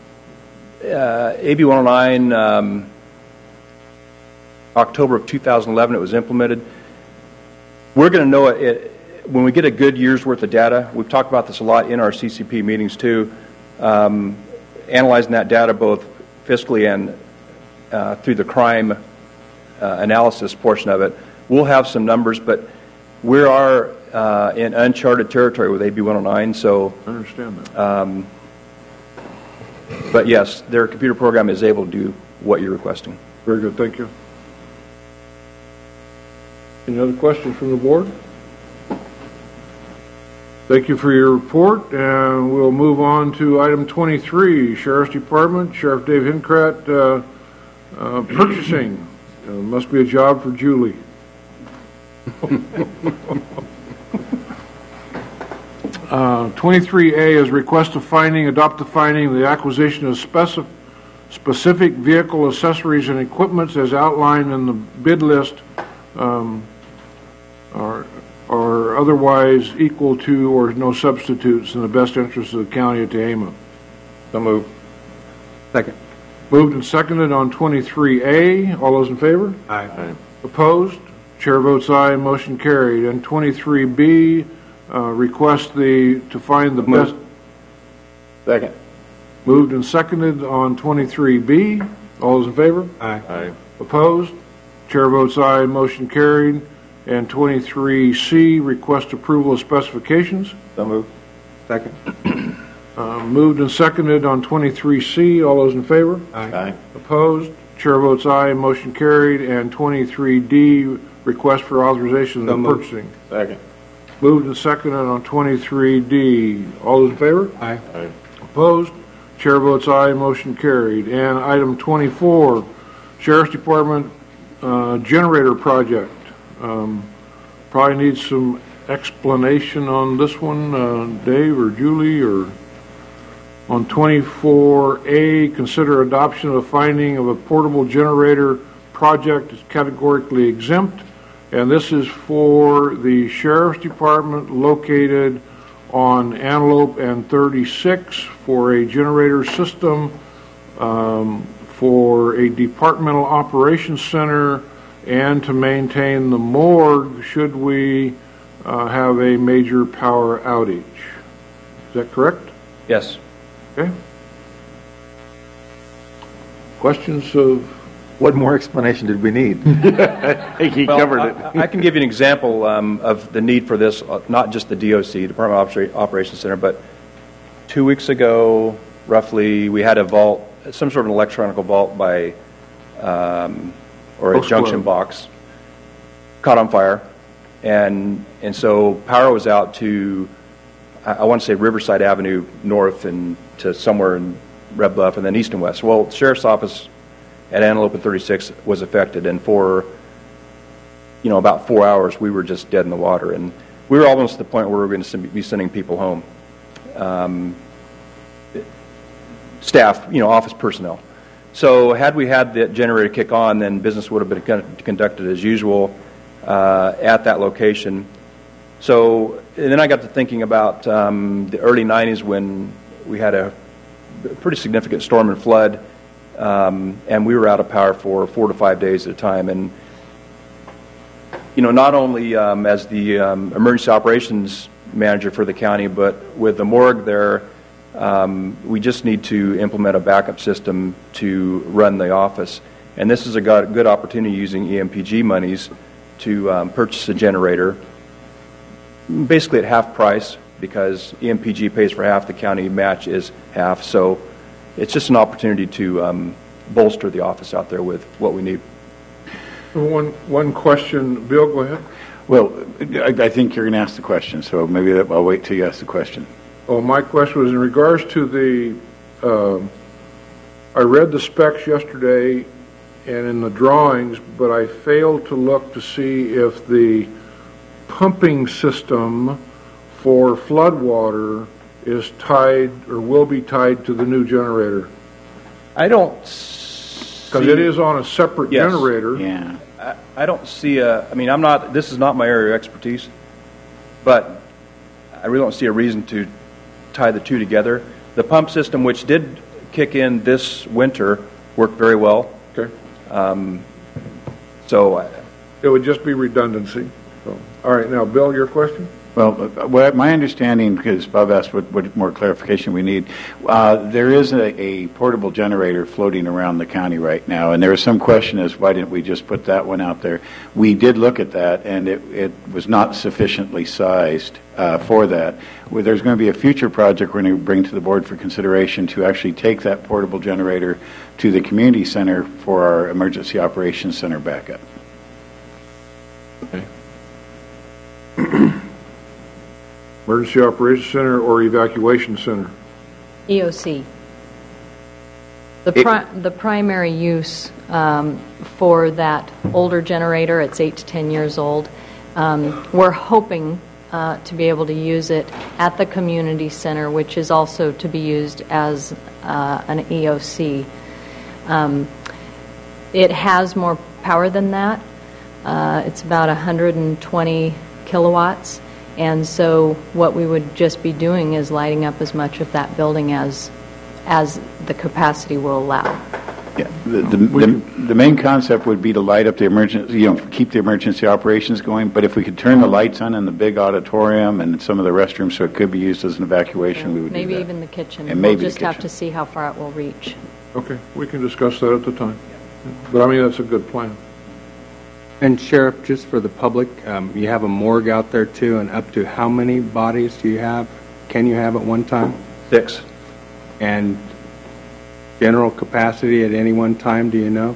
AB 109, October of 2011, it was implemented. We're going to know it when we get a good year's worth of data. We've talked about this a lot in our CCP meetings too, analyzing that data both fiscally and through the crime analysis portion of it. We'll have some numbers, but we are in uncharted territory with AB 109. So I understand that. But yes, their computer program is able to do what you're requesting. Very good, thank you. Any other questions from the board? Thank you for your report, and we'll move on to item 23, Sheriff's Department, Sheriff Dave Hincrat, purchasing. Must be a job for Julie. 23A is request of finding, adopt the finding, the acquisition of specific vehicle accessories and equipments as outlined in the bid list are otherwise equal to or no substitutes in the best interest of the county of Tehama. So moved. Second. Moved and seconded on 23A. All those in favor? Aye. Opposed? Chair votes aye. Motion carried. And 23B, request to find the best. Second. Moved and seconded on 23B. All those in favor? Aye. Opposed? Chair votes aye. Motion carried. And 23C, request approval of specifications. So moved. Second. Moved and seconded on 23C. All those in favor? Aye. Opposed? Chair votes aye. Motion carried. And 23D, request for authorization of the purchasing. Second. Moved and seconded on 23D. All those in favor? Aye. Opposed? Chair votes aye. Motion carried. And item 24, Sheriff's Department generator project. Probably needs some explanation on this one, Dave or Julie, or on 24A, consider adoption of a finding of a portable generator project is categorically exempt. and this is for the Sheriff's Department located on Antelope and 36 for a generator system for a departmental operations center and to maintain the morgue should we have a major power outage. Is that correct? Yes. Okay. Questions of... What more explanation did we need? I think he covered it. I can give you an example of the need for this, not just the DOC, Department of Operations Center, but 2 weeks ago, roughly, we had a vault, some sort of an electronic vault by, or a junction box, caught on fire. And so power was out to, I want to say Riverside Avenue North and to somewhere in Red Bluff and then east and west. Well, the Sheriff's Office at Antelope and 36 was affected, and for about 4 hours we were just dead in the water, and we were almost at the point where we were going to be sending people home, staff, office personnel. So had we had the generator kick on, then business would have been conducted as usual at that location. So and then I got to thinking about the early 90s when we had a pretty significant storm and flood. And we were out of power for 4 to 5 days at a time. And, not only as the emergency operations manager for the county, but with the morgue there, we just need to implement a backup system to run the office. And this is a good opportunity using EMPG monies to purchase a generator, basically at half price, because EMPG pays for half, the county match is half. So it's just an opportunity to bolster the office out there with what we need. One question. Bill, go ahead. Well, I think you're going to ask the question, so maybe I'll wait till you ask the question. Oh, my question was in regards to the, I read the specs yesterday and in the drawings, but I failed to look to see if the pumping system for flood water is tied or will be tied to the new generator. I don't because it is on a separate generator. Yeah. I don't see this is not my area of expertise, but I really don't see a reason to tie the two together. The pump system, which did kick in this winter, worked very well. Okay. So it would just be redundancy. So, all right, now, Bill, your question? Well, my understanding, because Bob asked what more clarification we need, there is a portable generator floating around the county right now, and there was some question as why didn't we just put that one out there. We did look at that, and it was not sufficiently sized for that. There's going to be a future project we're going to bring to the board for consideration to actually take that portable generator to the community center for our emergency operations center backup. Okay. Emergency Operations Center or Evacuation Center? EOC. The primary use for that older generator, it's 8 to 10 years old, we're hoping to be able to use it at the community center, which is also to be used as an EOC. It has more power than that. It's about 120 kilowatts. And so what we would just be doing is lighting up as much of that building as the capacity will allow. Yeah, the main concept would be to light up the emergency, keep the emergency operations going. But if we could turn the lights on in the big auditorium and some of the restrooms so it could be used as an evacuation, we would maybe do that. Even the kitchen. And we'll maybe just have to see how far it will reach. Okay, we can discuss that at the time. But I mean, that's a good plan. And Sheriff, just for the public, you have a morgue out there too, and up to how many bodies do you have? Can you have at one time? 6. And general capacity at any one time, do you know?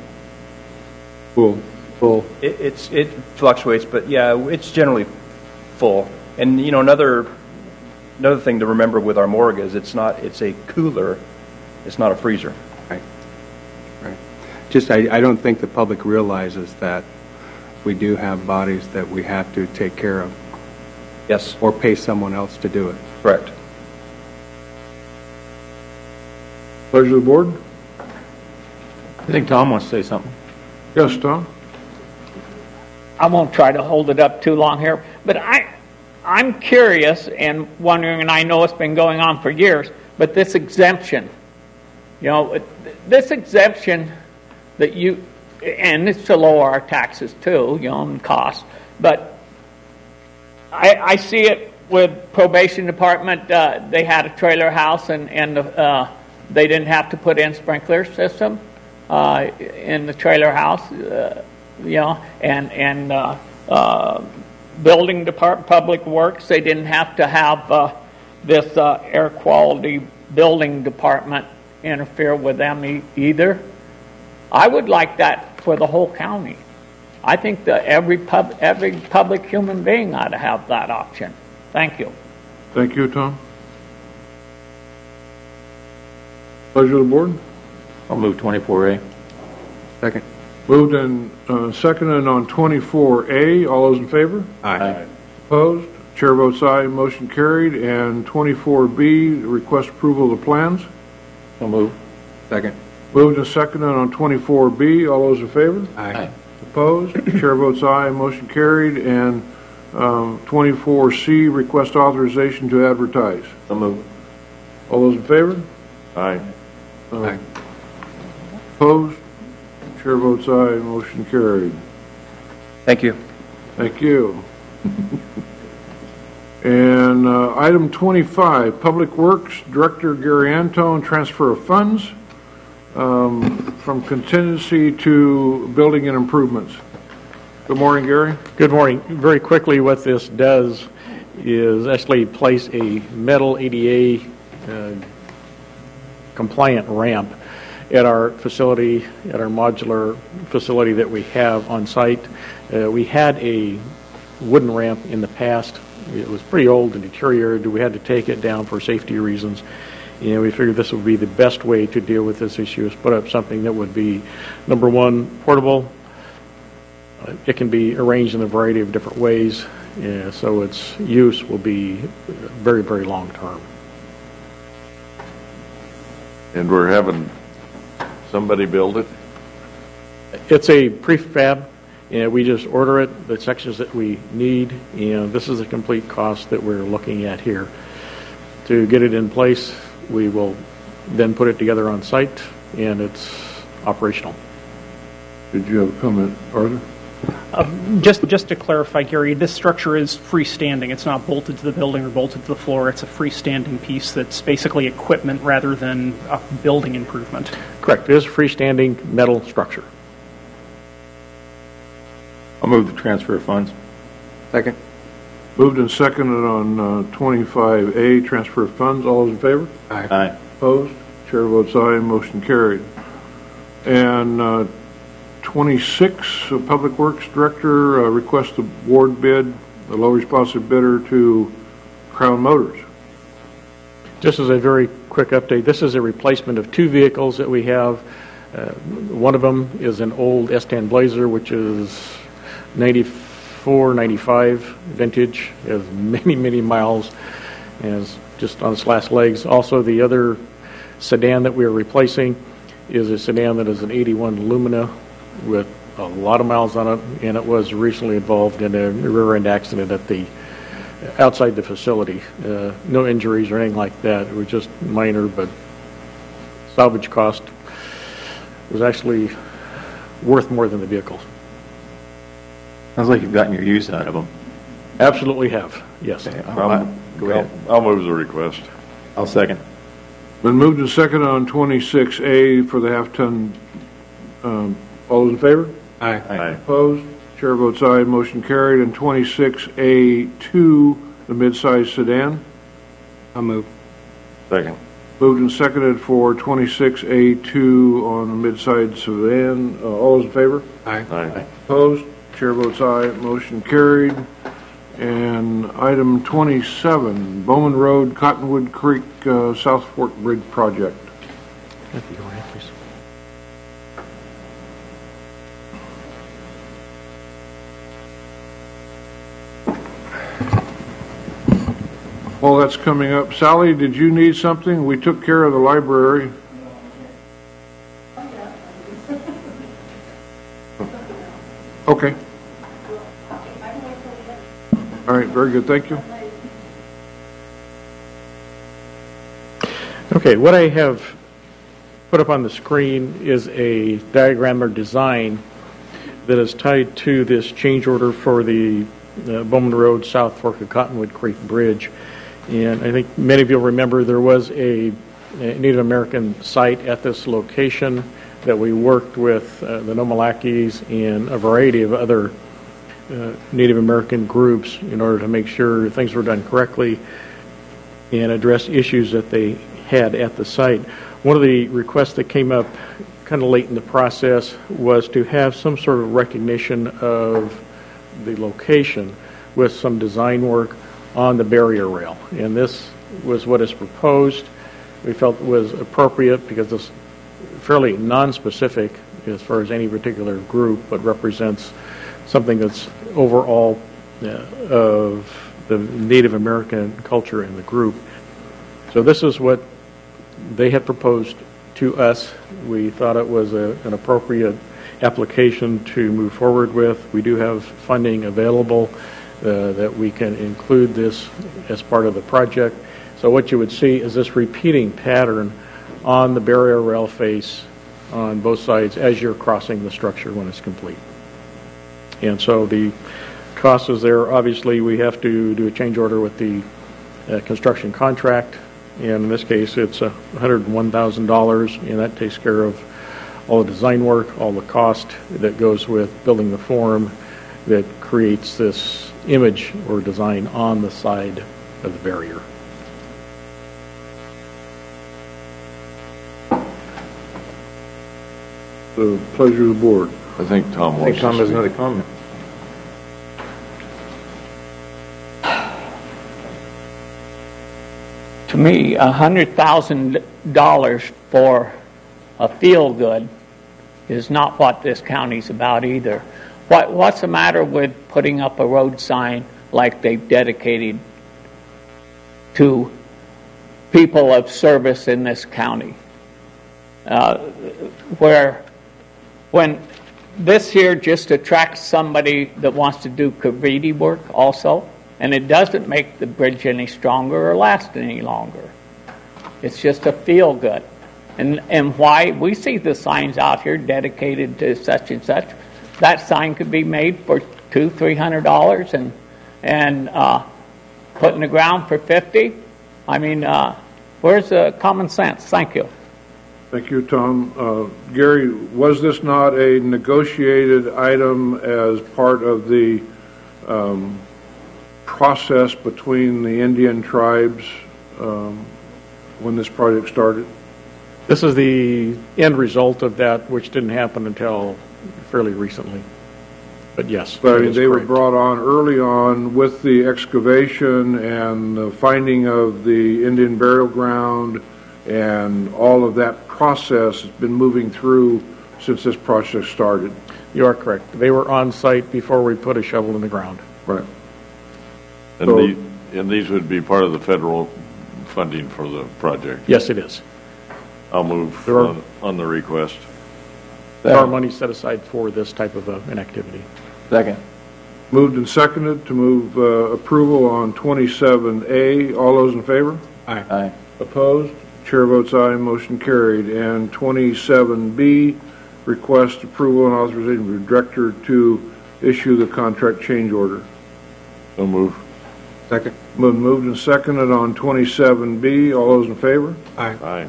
Full. It fluctuates, but yeah, it's generally full. And another thing to remember with our morgue is it's a cooler, it's not a freezer. Right. Just I don't think the public realizes that we do have bodies that we have to take care of. Yes. Or pay someone else to do it. Correct. Pleasure of the board. I think Tom wants to say something. Yes, Tom. I won't try to hold it up too long here, but I'm curious and wondering, and I know it's been going on for years, but this exemption, this exemption that and it's to lower our taxes too, and costs, but I see it with probation department. They had a trailer house and they didn't have to put in sprinkler system in the trailer house, and building department, public works, they didn't have to have this air quality building department interfere with them either. I would like that for the whole county. I think that every public human being ought to have that option. Thank you. Thank you, Tom. Pleasure of the board. I'll move 24A. Second. Moved and seconded on 24A. All those in favor? Aye. Opposed? Chair votes aye. Motion carried. And 24B, request approval of the plans. I'll move. Second. Moved and seconded on 24B. All those in favor? Aye. Opposed? Chair votes aye. Motion carried. And 24C, request authorization to advertise. I'll move. All those in favor? Aye. Aye. Opposed? Chair votes aye. Motion carried. Thank you. Thank you. And item 25, Public Works Director Gary Antone, transfer of funds from contingency to building and improvements. Good morning, Gary. Good morning. Very quickly, what this does is actually place a metal ADA compliant ramp at our facility, at our modular facility that we have on site. We had a wooden ramp in the past. It was pretty old and deteriorated. We had to take it down for safety reasons. We figured this would be the best way to deal with this issue, is put up something that would be, number one, portable. It can be arranged in a variety of different ways, so its use will be very, very long term. And we're having somebody build it? It's a prefab, and we just order it, the sections that we need, and this is the complete cost that we're looking at here. To get it in place, we will then put it together on site, and it's operational. Did you have a comment, Arthur? Just to clarify, Gary, this structure is freestanding. It's not bolted to the building or bolted to the floor. It's a freestanding piece that's basically equipment rather than a building improvement. Correct. It is a freestanding metal structure. I'll move the transfer of funds. Second. Moved and seconded on 25A, transfer of funds. All those in favor? Aye. Opposed? Chair votes aye. Motion carried. And 26, Public Works Director, request the award bid, the low responsive bidder to Crown Motors. Just as a very quick update, this is a replacement of two vehicles that we have. One of them is an old S10 Blazer, which is 94, 95 vintage, has many, many miles, and is just on its last legs. Also, the other sedan that we are replacing is a sedan that is an 81 Lumina with a lot of miles on it, and it was recently involved in a rear-end accident at the outside the facility. No injuries or anything like that. It was just minor, but salvage cost was actually worth more than the vehicle. Sounds like you've gotten your use out of them. Absolutely have, yes. Okay, go ahead. I'll move the request. I'll second. Been moved and seconded on 26A for the half-ton. All those in favor? Aye. Aye. Opposed? Chair votes aye. Motion carried. And 26A2, the mid-size sedan. I'll move. Second. Moved and seconded for 26A2 on the mid-size sedan. All those in favor? Aye. Aye. Opposed? Chair votes aye. Motion carried. And item 27, Bowman Road, Cottonwood Creek, South Fork Bridge Project. If you go ahead, please. Well, that's coming up. Sally, did you need something? We took care of the library. Okay. All right, very good, thank you. Okay, what I have put up on the screen is a diagram or design that is tied to this change order for the Bowman Road South Fork of Cottonwood Creek Bridge. And I think many of you will remember there was a Native American site at this location that we worked with the Nomalakis and a variety of other Native American groups in order to make sure things were done correctly and address issues that they had at the site. One of the requests that came up kind of late in the process was to have some sort of recognition of the location with some design work on the barrier rail. And this was what is proposed. We felt it was appropriate because it's fairly non-specific as far as any particular group, but represents something that's overall of the Native American culture in the group. So this is what they had proposed to us. We thought it was an appropriate application to move forward with. We do have funding available that we can include this as part of the project. So what you would see is this repeating pattern on the barrier rail face on both sides as you're crossing the structure when it's complete. And so the cost is there. Obviously, we have to do a change order with the construction contract. And in this case, it's $101,000, and that takes care of all the design work, all the cost that goes with building the form that creates this image or design on the side of the barrier. The pleasure of the board. I think Tom wants Tom has another comment. To me, $100,000 for a feel-good is not what this county's about either. What's the matter with putting up a road sign like they've dedicated to people of service in this county? When this here just attracts somebody that wants to do graffiti work also, and it doesn't make the bridge any stronger or last any longer. It's just a feel good. And why we see the signs out here dedicated to such and such, that sign could be made for $200-300 and put in the ground for $50. I mean, where's the common sense? Thank you. Thank you, Tom. Gary, was this not a negotiated item as part of the process between the Indian tribes when this project started? This is the end result of that, which didn't happen until fairly recently. But yes. But I mean, they were brought on early on with the excavation and the finding of the Indian burial ground, and all of that process has been moving through since this project started. You are correct. They were on site before we put a shovel in the ground. Right. And, and these would be part of the federal funding for the project? Yes, it is. I'll move on the request. There are money set aside for this type of an activity. Second. Moved and seconded to move approval on 27A. All those in favor? Aye. Aye. Opposed? Chair votes aye, motion carried. And 27B, request approval and authorization for the director to issue the contract change order. So move. Second. Moved and seconded on 27B. All those in favor? Aye. Aye.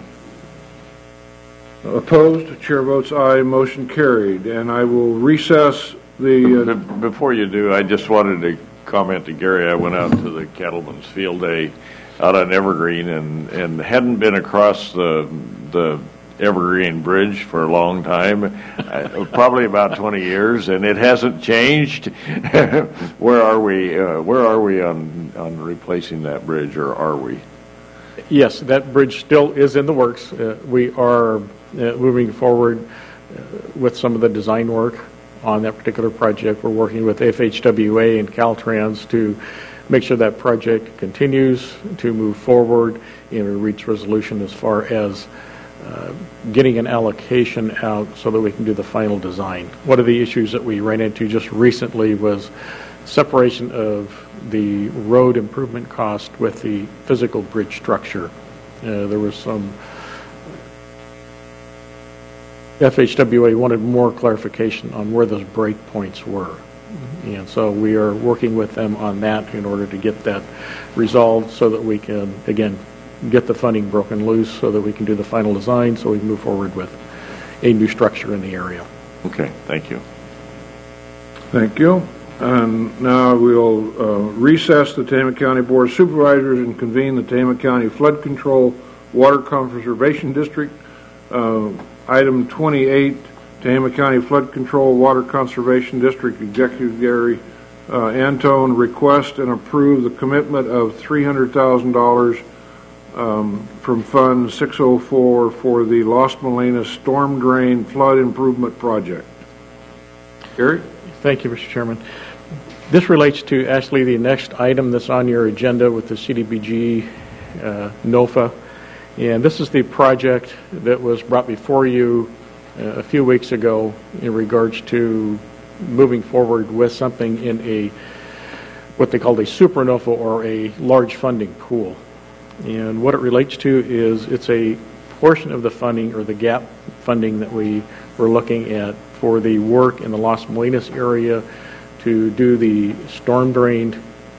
Opposed? Chair votes aye, motion carried. And I will recess the... Before you do, I just wanted to comment to Gary. I went out to the Cattleman's Field Day out on Evergreen and hadn't been across the Evergreen Bridge for a long time, probably about 20 years, and it hasn't changed. Where are we on replacing that bridge, or are we? Yes, that bridge still is in the works. We are moving forward with some of the design work on that particular project. We're working with FHWA and Caltrans to make sure that project continues to move forward and reach resolution as far as getting an allocation out so that we can do the final design. One of the issues that we ran into just recently was separation of the road improvement cost with the physical bridge structure. There was some FHWA wanted more clarification on where those break points were. And so we are working with them on that in order to get that resolved so that we can, again, get the funding broken loose so that we can do the final design so we can move forward with a new structure in the area. Okay, thank you. Thank you. And now we'll recess the Tehama County Board of Supervisors and convene the Tehama County Flood Control Water Conservation District. Item 28, Tehama County Flood Control Water Conservation District Executive Gary Antone request and approve the commitment of $300,000 from Fund 604 for the Los Molinas Storm Drain Flood Improvement Project. Gary? Thank you, Mr. Chairman. This relates to actually the next item that's on your agenda with the CDBG NOFA. And this is the project that was brought before you a few weeks ago in regards to moving forward with something in a what they called a supernova or a large funding pool. And what it relates to is it's a portion of the funding or the gap funding that we were looking at for the work in the Los Molinas area to do the storm drain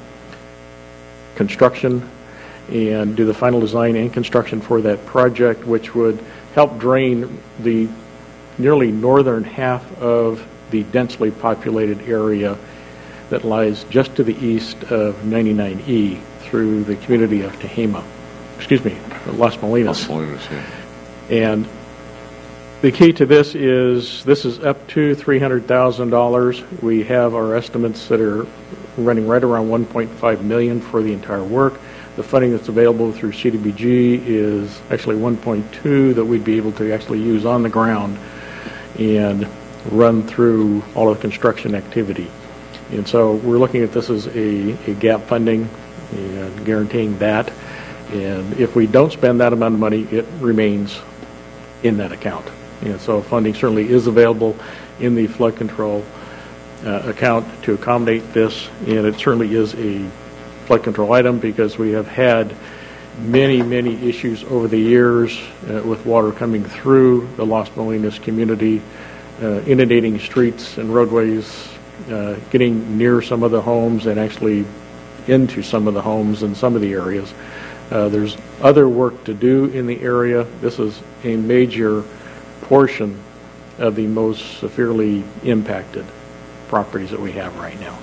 construction and do the final design and construction for that project, which would help drain the nearly northern half of the densely populated area that lies just to the east of 99E through the community of Tehama. Excuse me, Los Molinas. Los Molinas, yeah. And the key to this is up to $300,000. We have our estimates that are running right around $1.5 million for the entire work. The funding that's available through CDBG is actually $1.2 that we'd be able to actually use on the ground and run through all of the construction activity. And so we're looking at this as a gap funding and guaranteeing that. And if we don't spend that amount of money, it remains in that account. And so funding certainly is available in the flood control account to accommodate this. And it certainly is a flood control item because we have had many, many issues over the years with water coming through the Los Molinas community, inundating streets and roadways, getting near some of the homes and actually into some of the homes in some of the areas. There's other work to do in the area. This is a major portion of the most severely impacted properties that we have right now.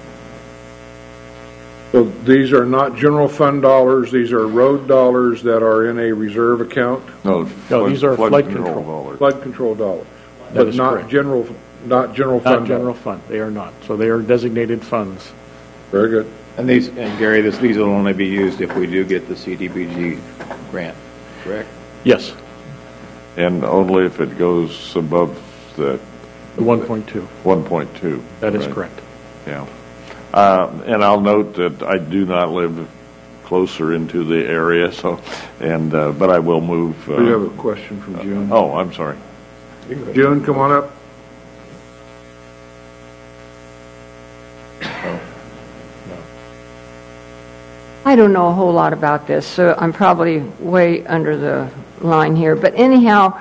So these are not general fund dollars, these are road dollars that are in a reserve account? No, these are flood control dollars. Flood control dollars, That but is not correct. general fund Not general dollars. fund, they are not. So they are designated funds. Very good. And Gary, these will only be used if we do get the CDBG grant, correct? Yes. And only if it goes above the 1.2. 1.2. That is right? correct. Yeah. And I'll note that I do not live closer into the area, so, but I will move. We have a question from June. Oh, I'm sorry. June, come on up. I don't know a whole lot about this, so I'm probably way under the line here. But anyhow,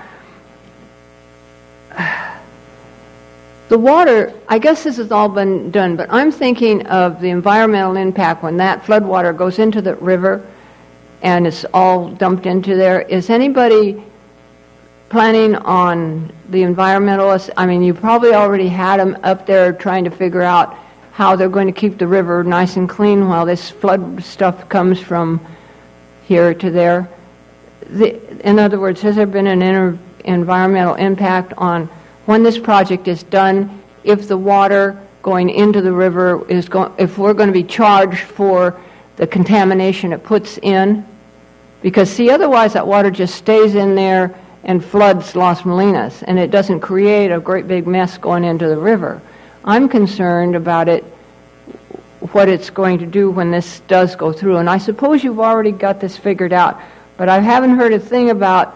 the water, I guess this has all been done, but I'm thinking of the environmental impact when that flood water goes into the river and it's all dumped into there. Is anybody planning on the environmentalists? I mean, you probably already had them up there trying to figure out how they're going to keep the river nice and clean while this flood stuff comes from here to there. In other words, has there been an environmental impact on when this project is done, if the water going into the river is going, if we're going to be charged for the contamination it puts in? Because see, otherwise that water just stays in there and floods Los Molinas, and it doesn't create a great big mess going into the river. I'm concerned about it, what it's going to do when this does go through. And I suppose you've already got this figured out, but I haven't heard a thing about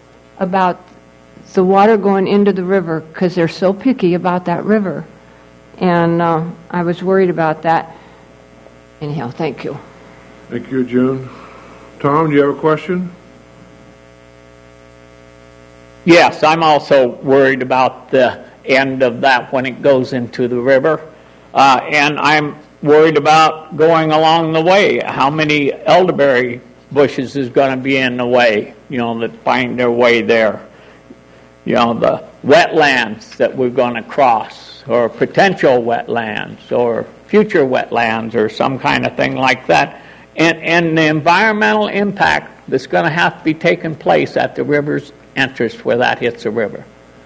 the water going into the river because they're so picky about that river. and I was worried about that. Anyhow, thank you. Thank you, June. Tom, do you have a question? Yes, I'm also worried about the end of that when it goes into the river. And I'm worried about going along the way. How many elderberry bushes is going to be in the way, that find their way there? The wetlands that we're going to cross, or potential wetlands, or future wetlands, or some kind of thing like that. And the environmental impact that's going to have to be taking place at the river's entrance where that hits the river.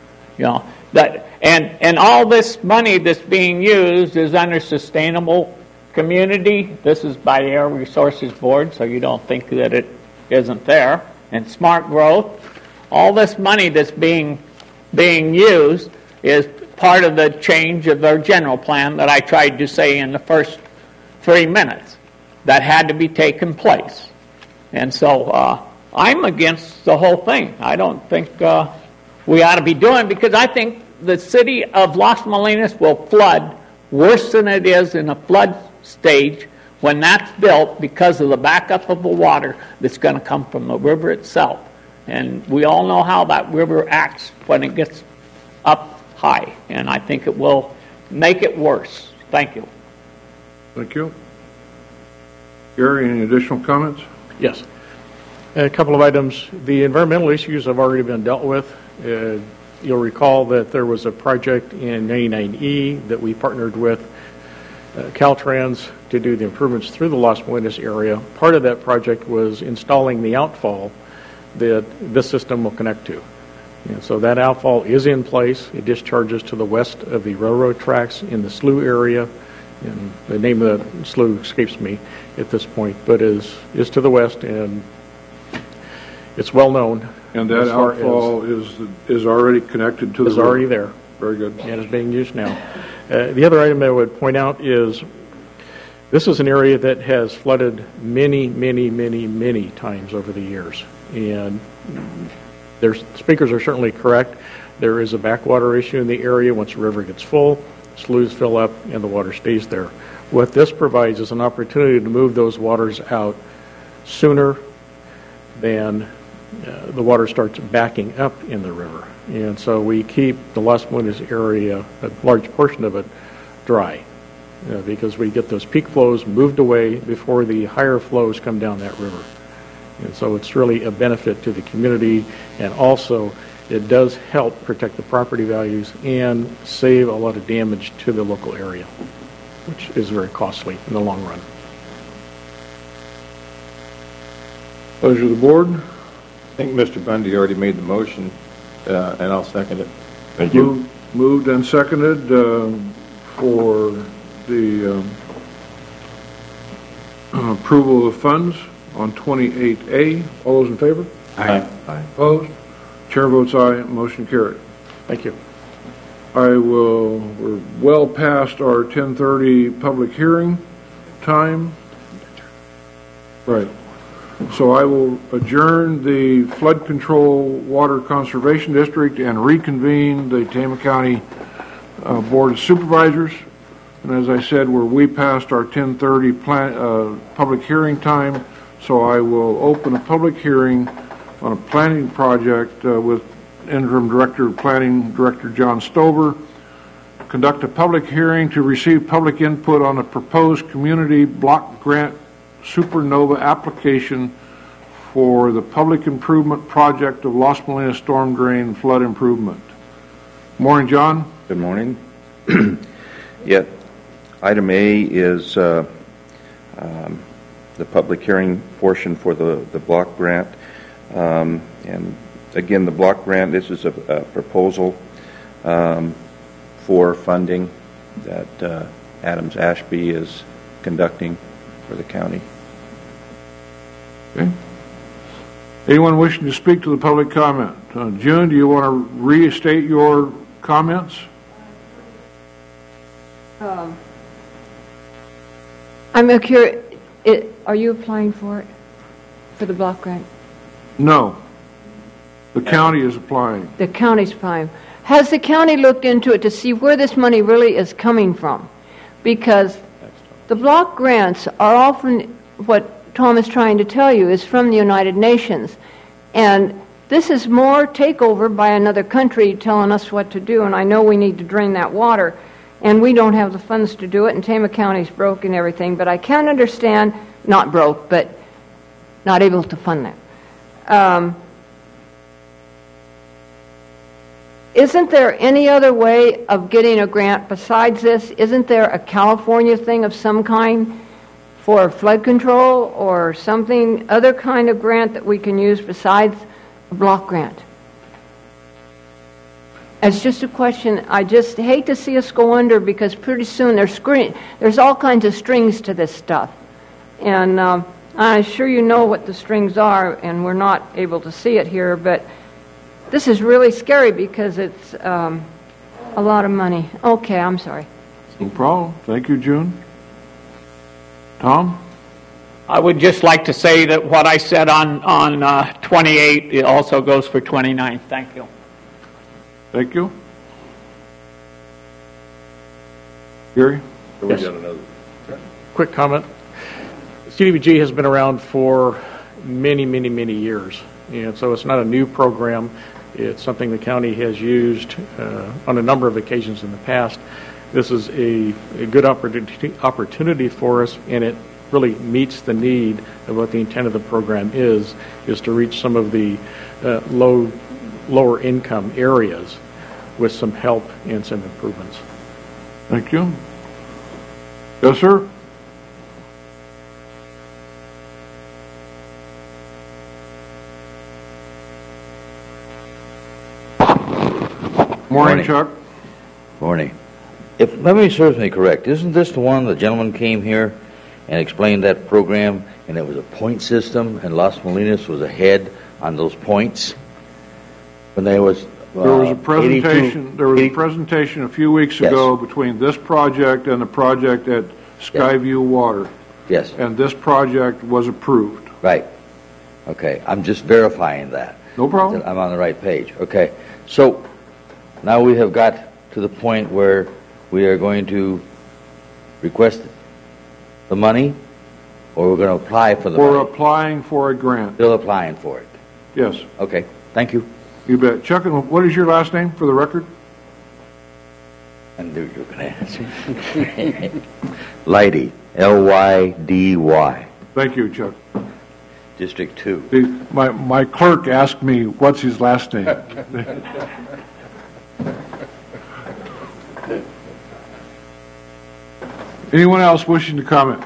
And all this money that's being used is under sustainable community. This is by the Air Resources Board, so you don't think that it isn't there. And smart growth. All this money that's being used is part of the change of their general plan that I tried to say in the first 3 minutes. That had to be taken place. And so I'm against the whole thing. I don't think we ought to be doing it, because I think the city of Las Molinas will flood worse than it is in a flood stage when that's built, because of the backup of the water that's going to come from the river itself. And we all know how that river acts when it gets up high, and I think it will make it worse. Thank you. Thank you. Gary, any additional comments? Yes. A couple of items. The environmental issues have already been dealt with. You'll recall that there was a project in 99E that we partnered with Caltrans to do the improvements through the Las Molinas area. Part of that project was installing the outfall that this system will connect to. And so that outfall is in place. It discharges to the west of the railroad tracks in the slough area. And the name of the slough escapes me at this point, but is to the west, and it's well known. And that outfall is already connected to the road? Is already there. Very good. And is being used now. The other item I would point out is this is an area that has flooded many, many, many, many times over the years. And their speakers are certainly correct. There is a backwater issue in the area. Once the river gets full, sloughs fill up and the water stays there. What this provides is an opportunity to move those waters out sooner than the water starts backing up in the river. And so we keep the Las Molinas area, a large portion of it, dry because we get those peak flows moved away before the higher flows come down that river. And so it's really a benefit to the community, and also it does help protect the property values and save a lot of damage to the local area, which is very costly in the long run. Pleasure of the board. I think Mr. Bundy already made the motion, and I'll second it. Thank you. Moved and seconded for the approval of funds on 28A. All those in favor? Aye. Aye. Opposed? Chair votes aye. Motion carried. Thank you. We're well past our 10:30 public hearing time. Right. So I will adjourn the Flood Control Water Conservation District and reconvene the Tehama County Board of Supervisors. And as I said, we're way past our 10:30 public hearing time, so I will open a public hearing on a planning project with Interim Director of Planning, Director John Stover. Conduct a public hearing to receive public input on a proposed community block grant Supernova application for the public improvement project of Las Molinas storm drain flood improvement. Morning, John. Good morning. Yeah, item A is the public hearing portion for the block grant. And again, the block grant, this is a proposal for funding that Adams Ashby is conducting for the county. Okay. Anyone wishing to speak to the public comment? June, do you want to restate your comments? I'm curious, are you applying for it, for the block grant? No. The county is applying. The county's applying. Has the county looked into it to see where this money really is coming from? Because the block grants are often, what Tom is trying to tell you, is from the United Nations. And this is more takeover by another country telling us what to do, and I know we need to drain that water, and we don't have the funds to do it, and Tama County's broke and everything, but I can't understand, not broke, but not able to fund that. Isn't there any other way of getting a grant besides this? Isn't there a California thing of some kind for flood control or something, other kind of grant that we can use besides a block grant? It's just a question. I just hate to see us go under, because pretty soon there's all kinds of strings to this stuff. And I'm sure you know what the strings are, and we're not able to see it here, but this is really scary because it's a lot of money. Okay, I'm sorry. No problem. Thank you, June. Tom? I would just like to say that what I said on 28, it also goes for 29. Thank you. Thank you. Gary? Yes. Quick comment. CDBG has been around for many, many, many years, and so it's not a new program. It's something the county has used on a number of occasions in the past. This is a good opportunity for us, and it really meets the need of what the intent of the program is to reach some of the lower income areas with some help and some improvements. Thank you. Yes, sir. Morning, Chuck. Morning. If memory serves me correct, isn't this the one the gentleman came here and explained that program, and it was a point system, and Las Molinas was ahead on those points? When there was a presentation. There was a presentation a few weeks ago between this project and the project at Skyview Water. Yes. And this project was approved. Right. Okay. I'm just verifying that. No problem. That I'm on the right page. Okay. So now we have got to the point where we are going to request the money, or we're going to apply for the money? We're applying for a grant. Still applying for it? Yes. Okay. Thank you. You bet. Chuck, what is your last name for the record? I knew you were going to answer. Lydy. L-Y-D-Y. Thank you, Chuck. District 2. My clerk asked me, what's his last name? Anyone else wishing to comment?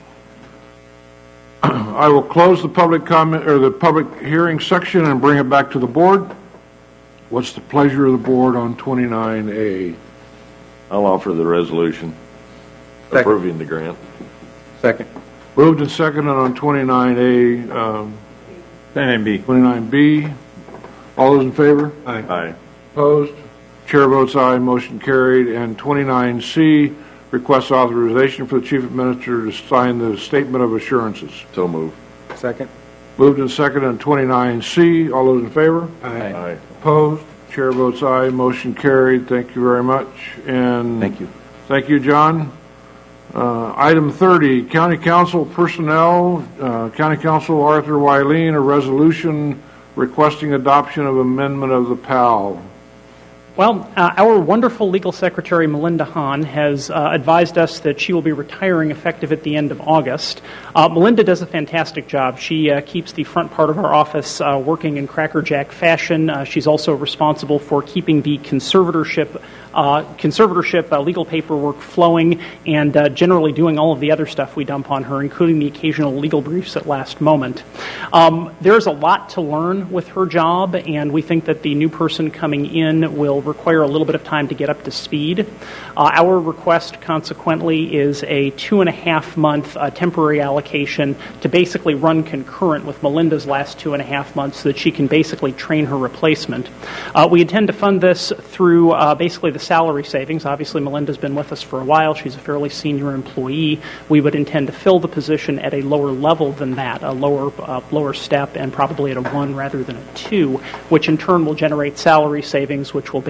I will close the public comment or the public hearing section and bring it back to the board. What's the pleasure of the board on 29A? I'll offer the resolution approving the grant. Second. Moved and seconded on 29A. 29B. 29B. All those in favor? Aye. Aye. Opposed? Chair votes aye. Motion carried. And 29C, request authorization for the chief administrator to sign the statement of assurances. So moved. Second. Moved and seconded on 29C. All those in favor? Aye. Aye. Opposed? Chair votes aye. Motion carried. Thank you very much. And thank you. Thank you, John. Item 30, County Council Personnel. County Council Arthur Wyleen, a resolution requesting adoption of amendment of the PAL. Well, our wonderful legal secretary, Melinda Hahn, has advised us that she will be retiring effective at the end of August. Melinda does a fantastic job. She keeps the front part of our office working in crackerjack fashion. She's also responsible for keeping the conservatorship legal paperwork flowing, and generally doing all of the other stuff we dump on her, including the occasional legal briefs at last moment. There's a lot to learn with her job, and we think that the new person coming in will require a little bit of time to get up to speed. Our request, consequently, is a 2.5-month temporary allocation to basically run concurrent with Melinda's last 2.5 months so that she can basically train her replacement. We intend to fund this through basically the salary savings. Obviously, Melinda's been with us for a while. She's a fairly senior employee. We would intend to fill the position at a lower level than that, a lower step, and probably at a 1 rather than a 2, which in turn will generate salary savings, which will basically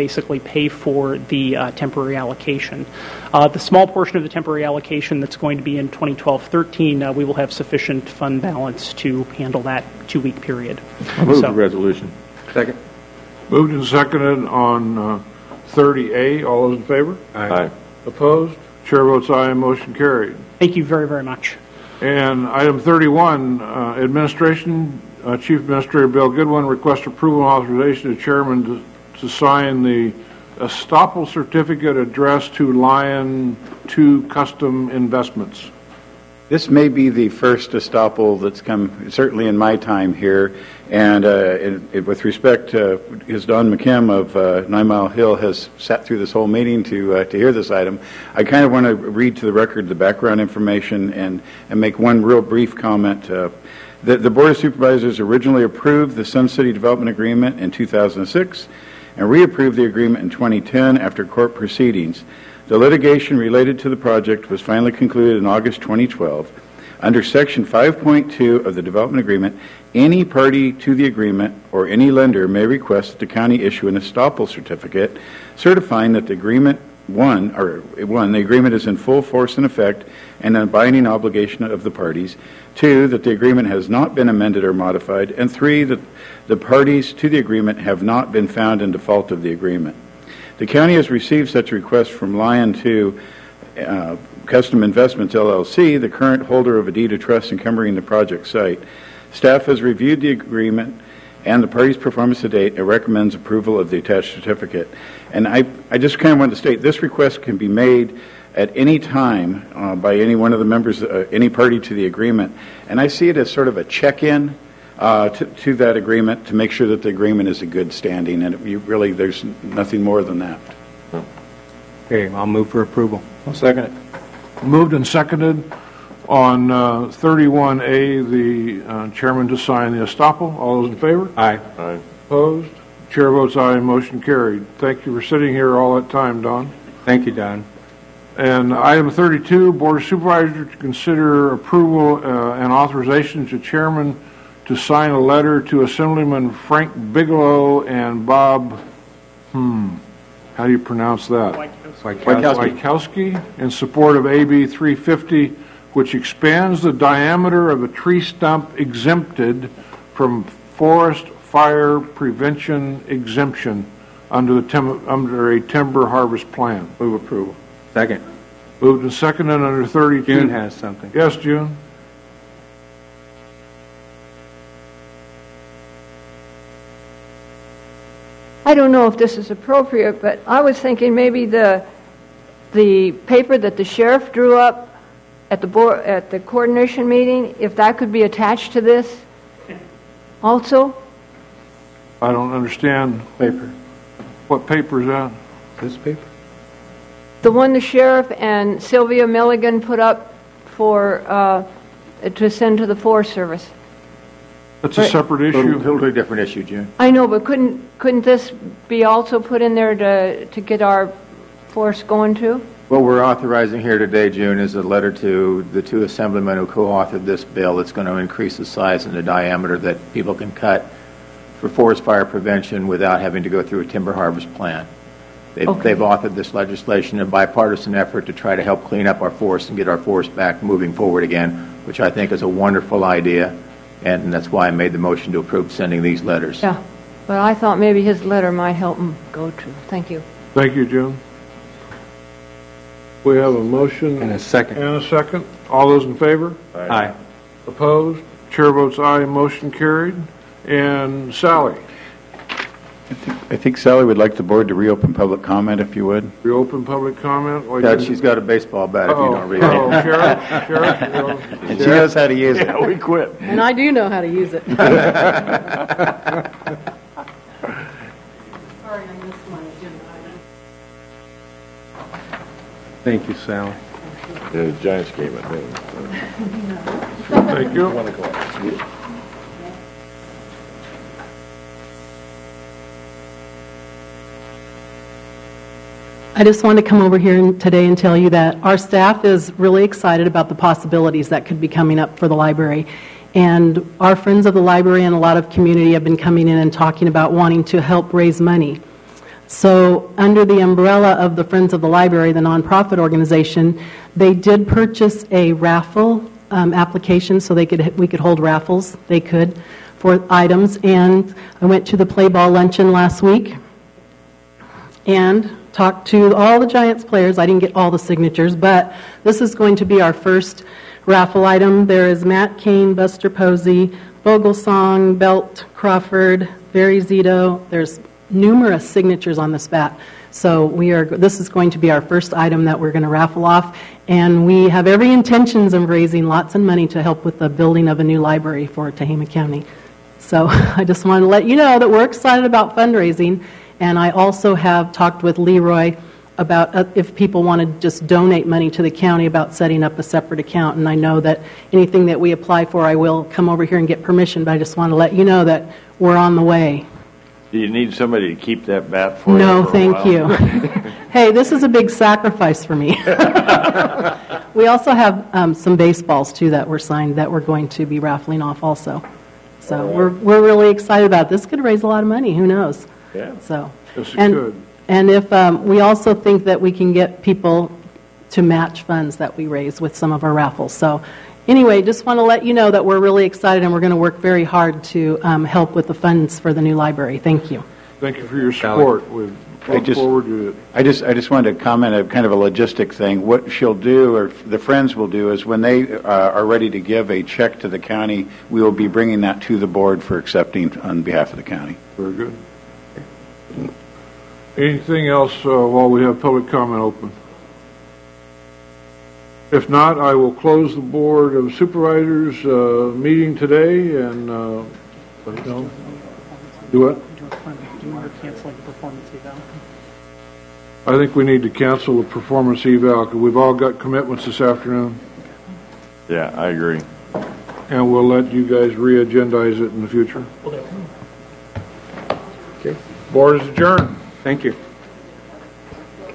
basically pay for the temporary allocation. The small portion of the temporary allocation that's going to be in 2012-13, we will have sufficient fund balance to handle that 2-week period. I move the resolution. Second. Moved and seconded on 30A. All those in favor? Aye. Opposed? Chair votes aye. Motion carried. Thank you very, very much. And item 31, Administration, Chief Administrator Bill Goodwin requests approval and authorization of Chairman to sign the estoppel certificate addressed to Lion 2 Custom Investments. This may be the first estoppel that's come, certainly in my time here, and with respect, as Don McKim of 9 Mile Hill has sat through this whole meeting to hear this item, I kind of want to read to the record the background information and make one real brief comment. The Board of Supervisors originally approved the Sun City Development Agreement in 2006 and reapproved the agreement in 2010 after court proceedings. The litigation related to the project was finally concluded in August 2012. Under Section 5.2 of the Development Agreement, any party to the agreement or any lender may request that the county issue an estoppel certificate certifying that the agreement, the agreement is in full force and effect and a binding obligation of the parties. 2, that the agreement has not been amended or modified. And 3, that the parties to the agreement have not been found in default of the agreement. The county has received such a request from Lion 2 Custom Investments, LLC, the current holder of a deed of trust encumbering the project site. Staff has reviewed the agreement and the parties' performance to date and recommends approval of the attached certificate. And I just kind of want to state this request can be made at any time by any one of the members, any party to the agreement. And I see it as sort of a check-in to that agreement to make sure that the agreement is a good standing, and really there's nothing more than that. Okay, I'll move for approval. I'll second it. Moved and seconded on 31A, the chairman to sign the estoppel. All those in favor? Aye. Aye. Opposed? Chair votes aye. Motion carried. Thank you for sitting here all that time, Don. Thank you, Don. And item 32, Board of Supervisors to consider approval and authorization to chairman to sign a letter to Assemblyman Frank Bigelow and Bob, how do you pronounce that? Wachowski, in support of AB 350, which expands the diameter of a tree stump exempted from forest fire prevention exemption under a timber harvest plan. Move approval. Second. Moved and seconded under 32. June has something. Yes, June. I don't know if this is appropriate, but I was thinking maybe the paper that the sheriff drew up at the coordination meeting, if that could be attached to this also. I don't understand. Paper. What paper is that? This paper? The one the sheriff and Sylvia Milligan put up for to send to the Forest Service. That's a separate issue. Totally different issue, June. I know, but couldn't this be also put in there to get our force going too? What we're authorizing here today, June, is a letter to the 2 assemblymen who co-authored this bill that's going to increase the size and the diameter that people can cut for forest fire prevention without having to go through a timber harvest plan. They've authored this legislation in a bipartisan effort to try to help clean up our forest and get our forest back moving forward again, which I think is a wonderful idea, and that's why I made the motion to approve sending these letters. Yeah, but I thought maybe his letter might help him go to. Thank you. Thank you, June. We have a motion and a second. All those in favor? Aye. Opposed? Chair votes aye. Motion carried. And Sally? I think Sally would like the board to reopen public comment, if you would. Reopen public comment? She's got a baseball bat if you don't read it. Sheriff? And she knows how to use it. Yeah, we quit. And I do know how to use it. Sorry, I missed my agenda item. Thank you, Sally. The Giants game at noon. Thank you. 1 o'clock. I just wanted to come over here today and tell you that our staff is really excited about the possibilities that could be coming up for the library. And our friends of the library and a lot of community have been coming in and talking about wanting to help raise money. So under the umbrella of the Friends of the Library, the nonprofit organization, they did purchase a raffle application so we could hold raffles. They could for items. And I went to the Play Ball Luncheon last week and talked to all the Giants players. I didn't get all the signatures, but this is going to be our first raffle item. There is Matt Cain, Buster Posey, Vogelsong, Belt, Crawford, Barry Zito. There's numerous signatures on this bat. So this is going to be our first item that we're going to raffle off, and we have every intentions of raising lots of money to help with the building of a new library for Tehama County. So I just wanted to let you know that we're excited about fundraising, and I also have talked with Leroy about if people want to just donate money to the county about setting up a separate account, and I know that anything that we apply for, I will come over here and get permission, but I just want to let you know that we're on the way. Do you need somebody to keep that bat for you? No, for a thank while? you. Hey, this is a big sacrifice for me. We also have some baseballs, too, that were signed that we're going to be raffling off also. So we're really excited about it. This could raise a lot of money. Who knows? Yeah. So, Yes, it could. And if we also think that we can get people to match funds that we raise with some of our raffles. So anyway, just want to let you know that we're really excited and we're going to work very hard to help with the funds for the new library. Thank you. Thank you for your support. We look forward to it. I just wanted to comment a kind of a logistic thing. What she'll do, or the Friends will do, is when they are ready to give a check to the county, we will be bringing that to the board for accepting on behalf of the county. Very good. Anything else while we have public comment open? If not, I will close the Board of Supervisors meeting today and do what? Do you want to cancel the performance eval? I think we need to cancel the performance eval because we've all got commitments this afternoon. Yeah, I agree. And we'll let you guys re-agendize it in the future. Okay. Board is adjourned. Thank you.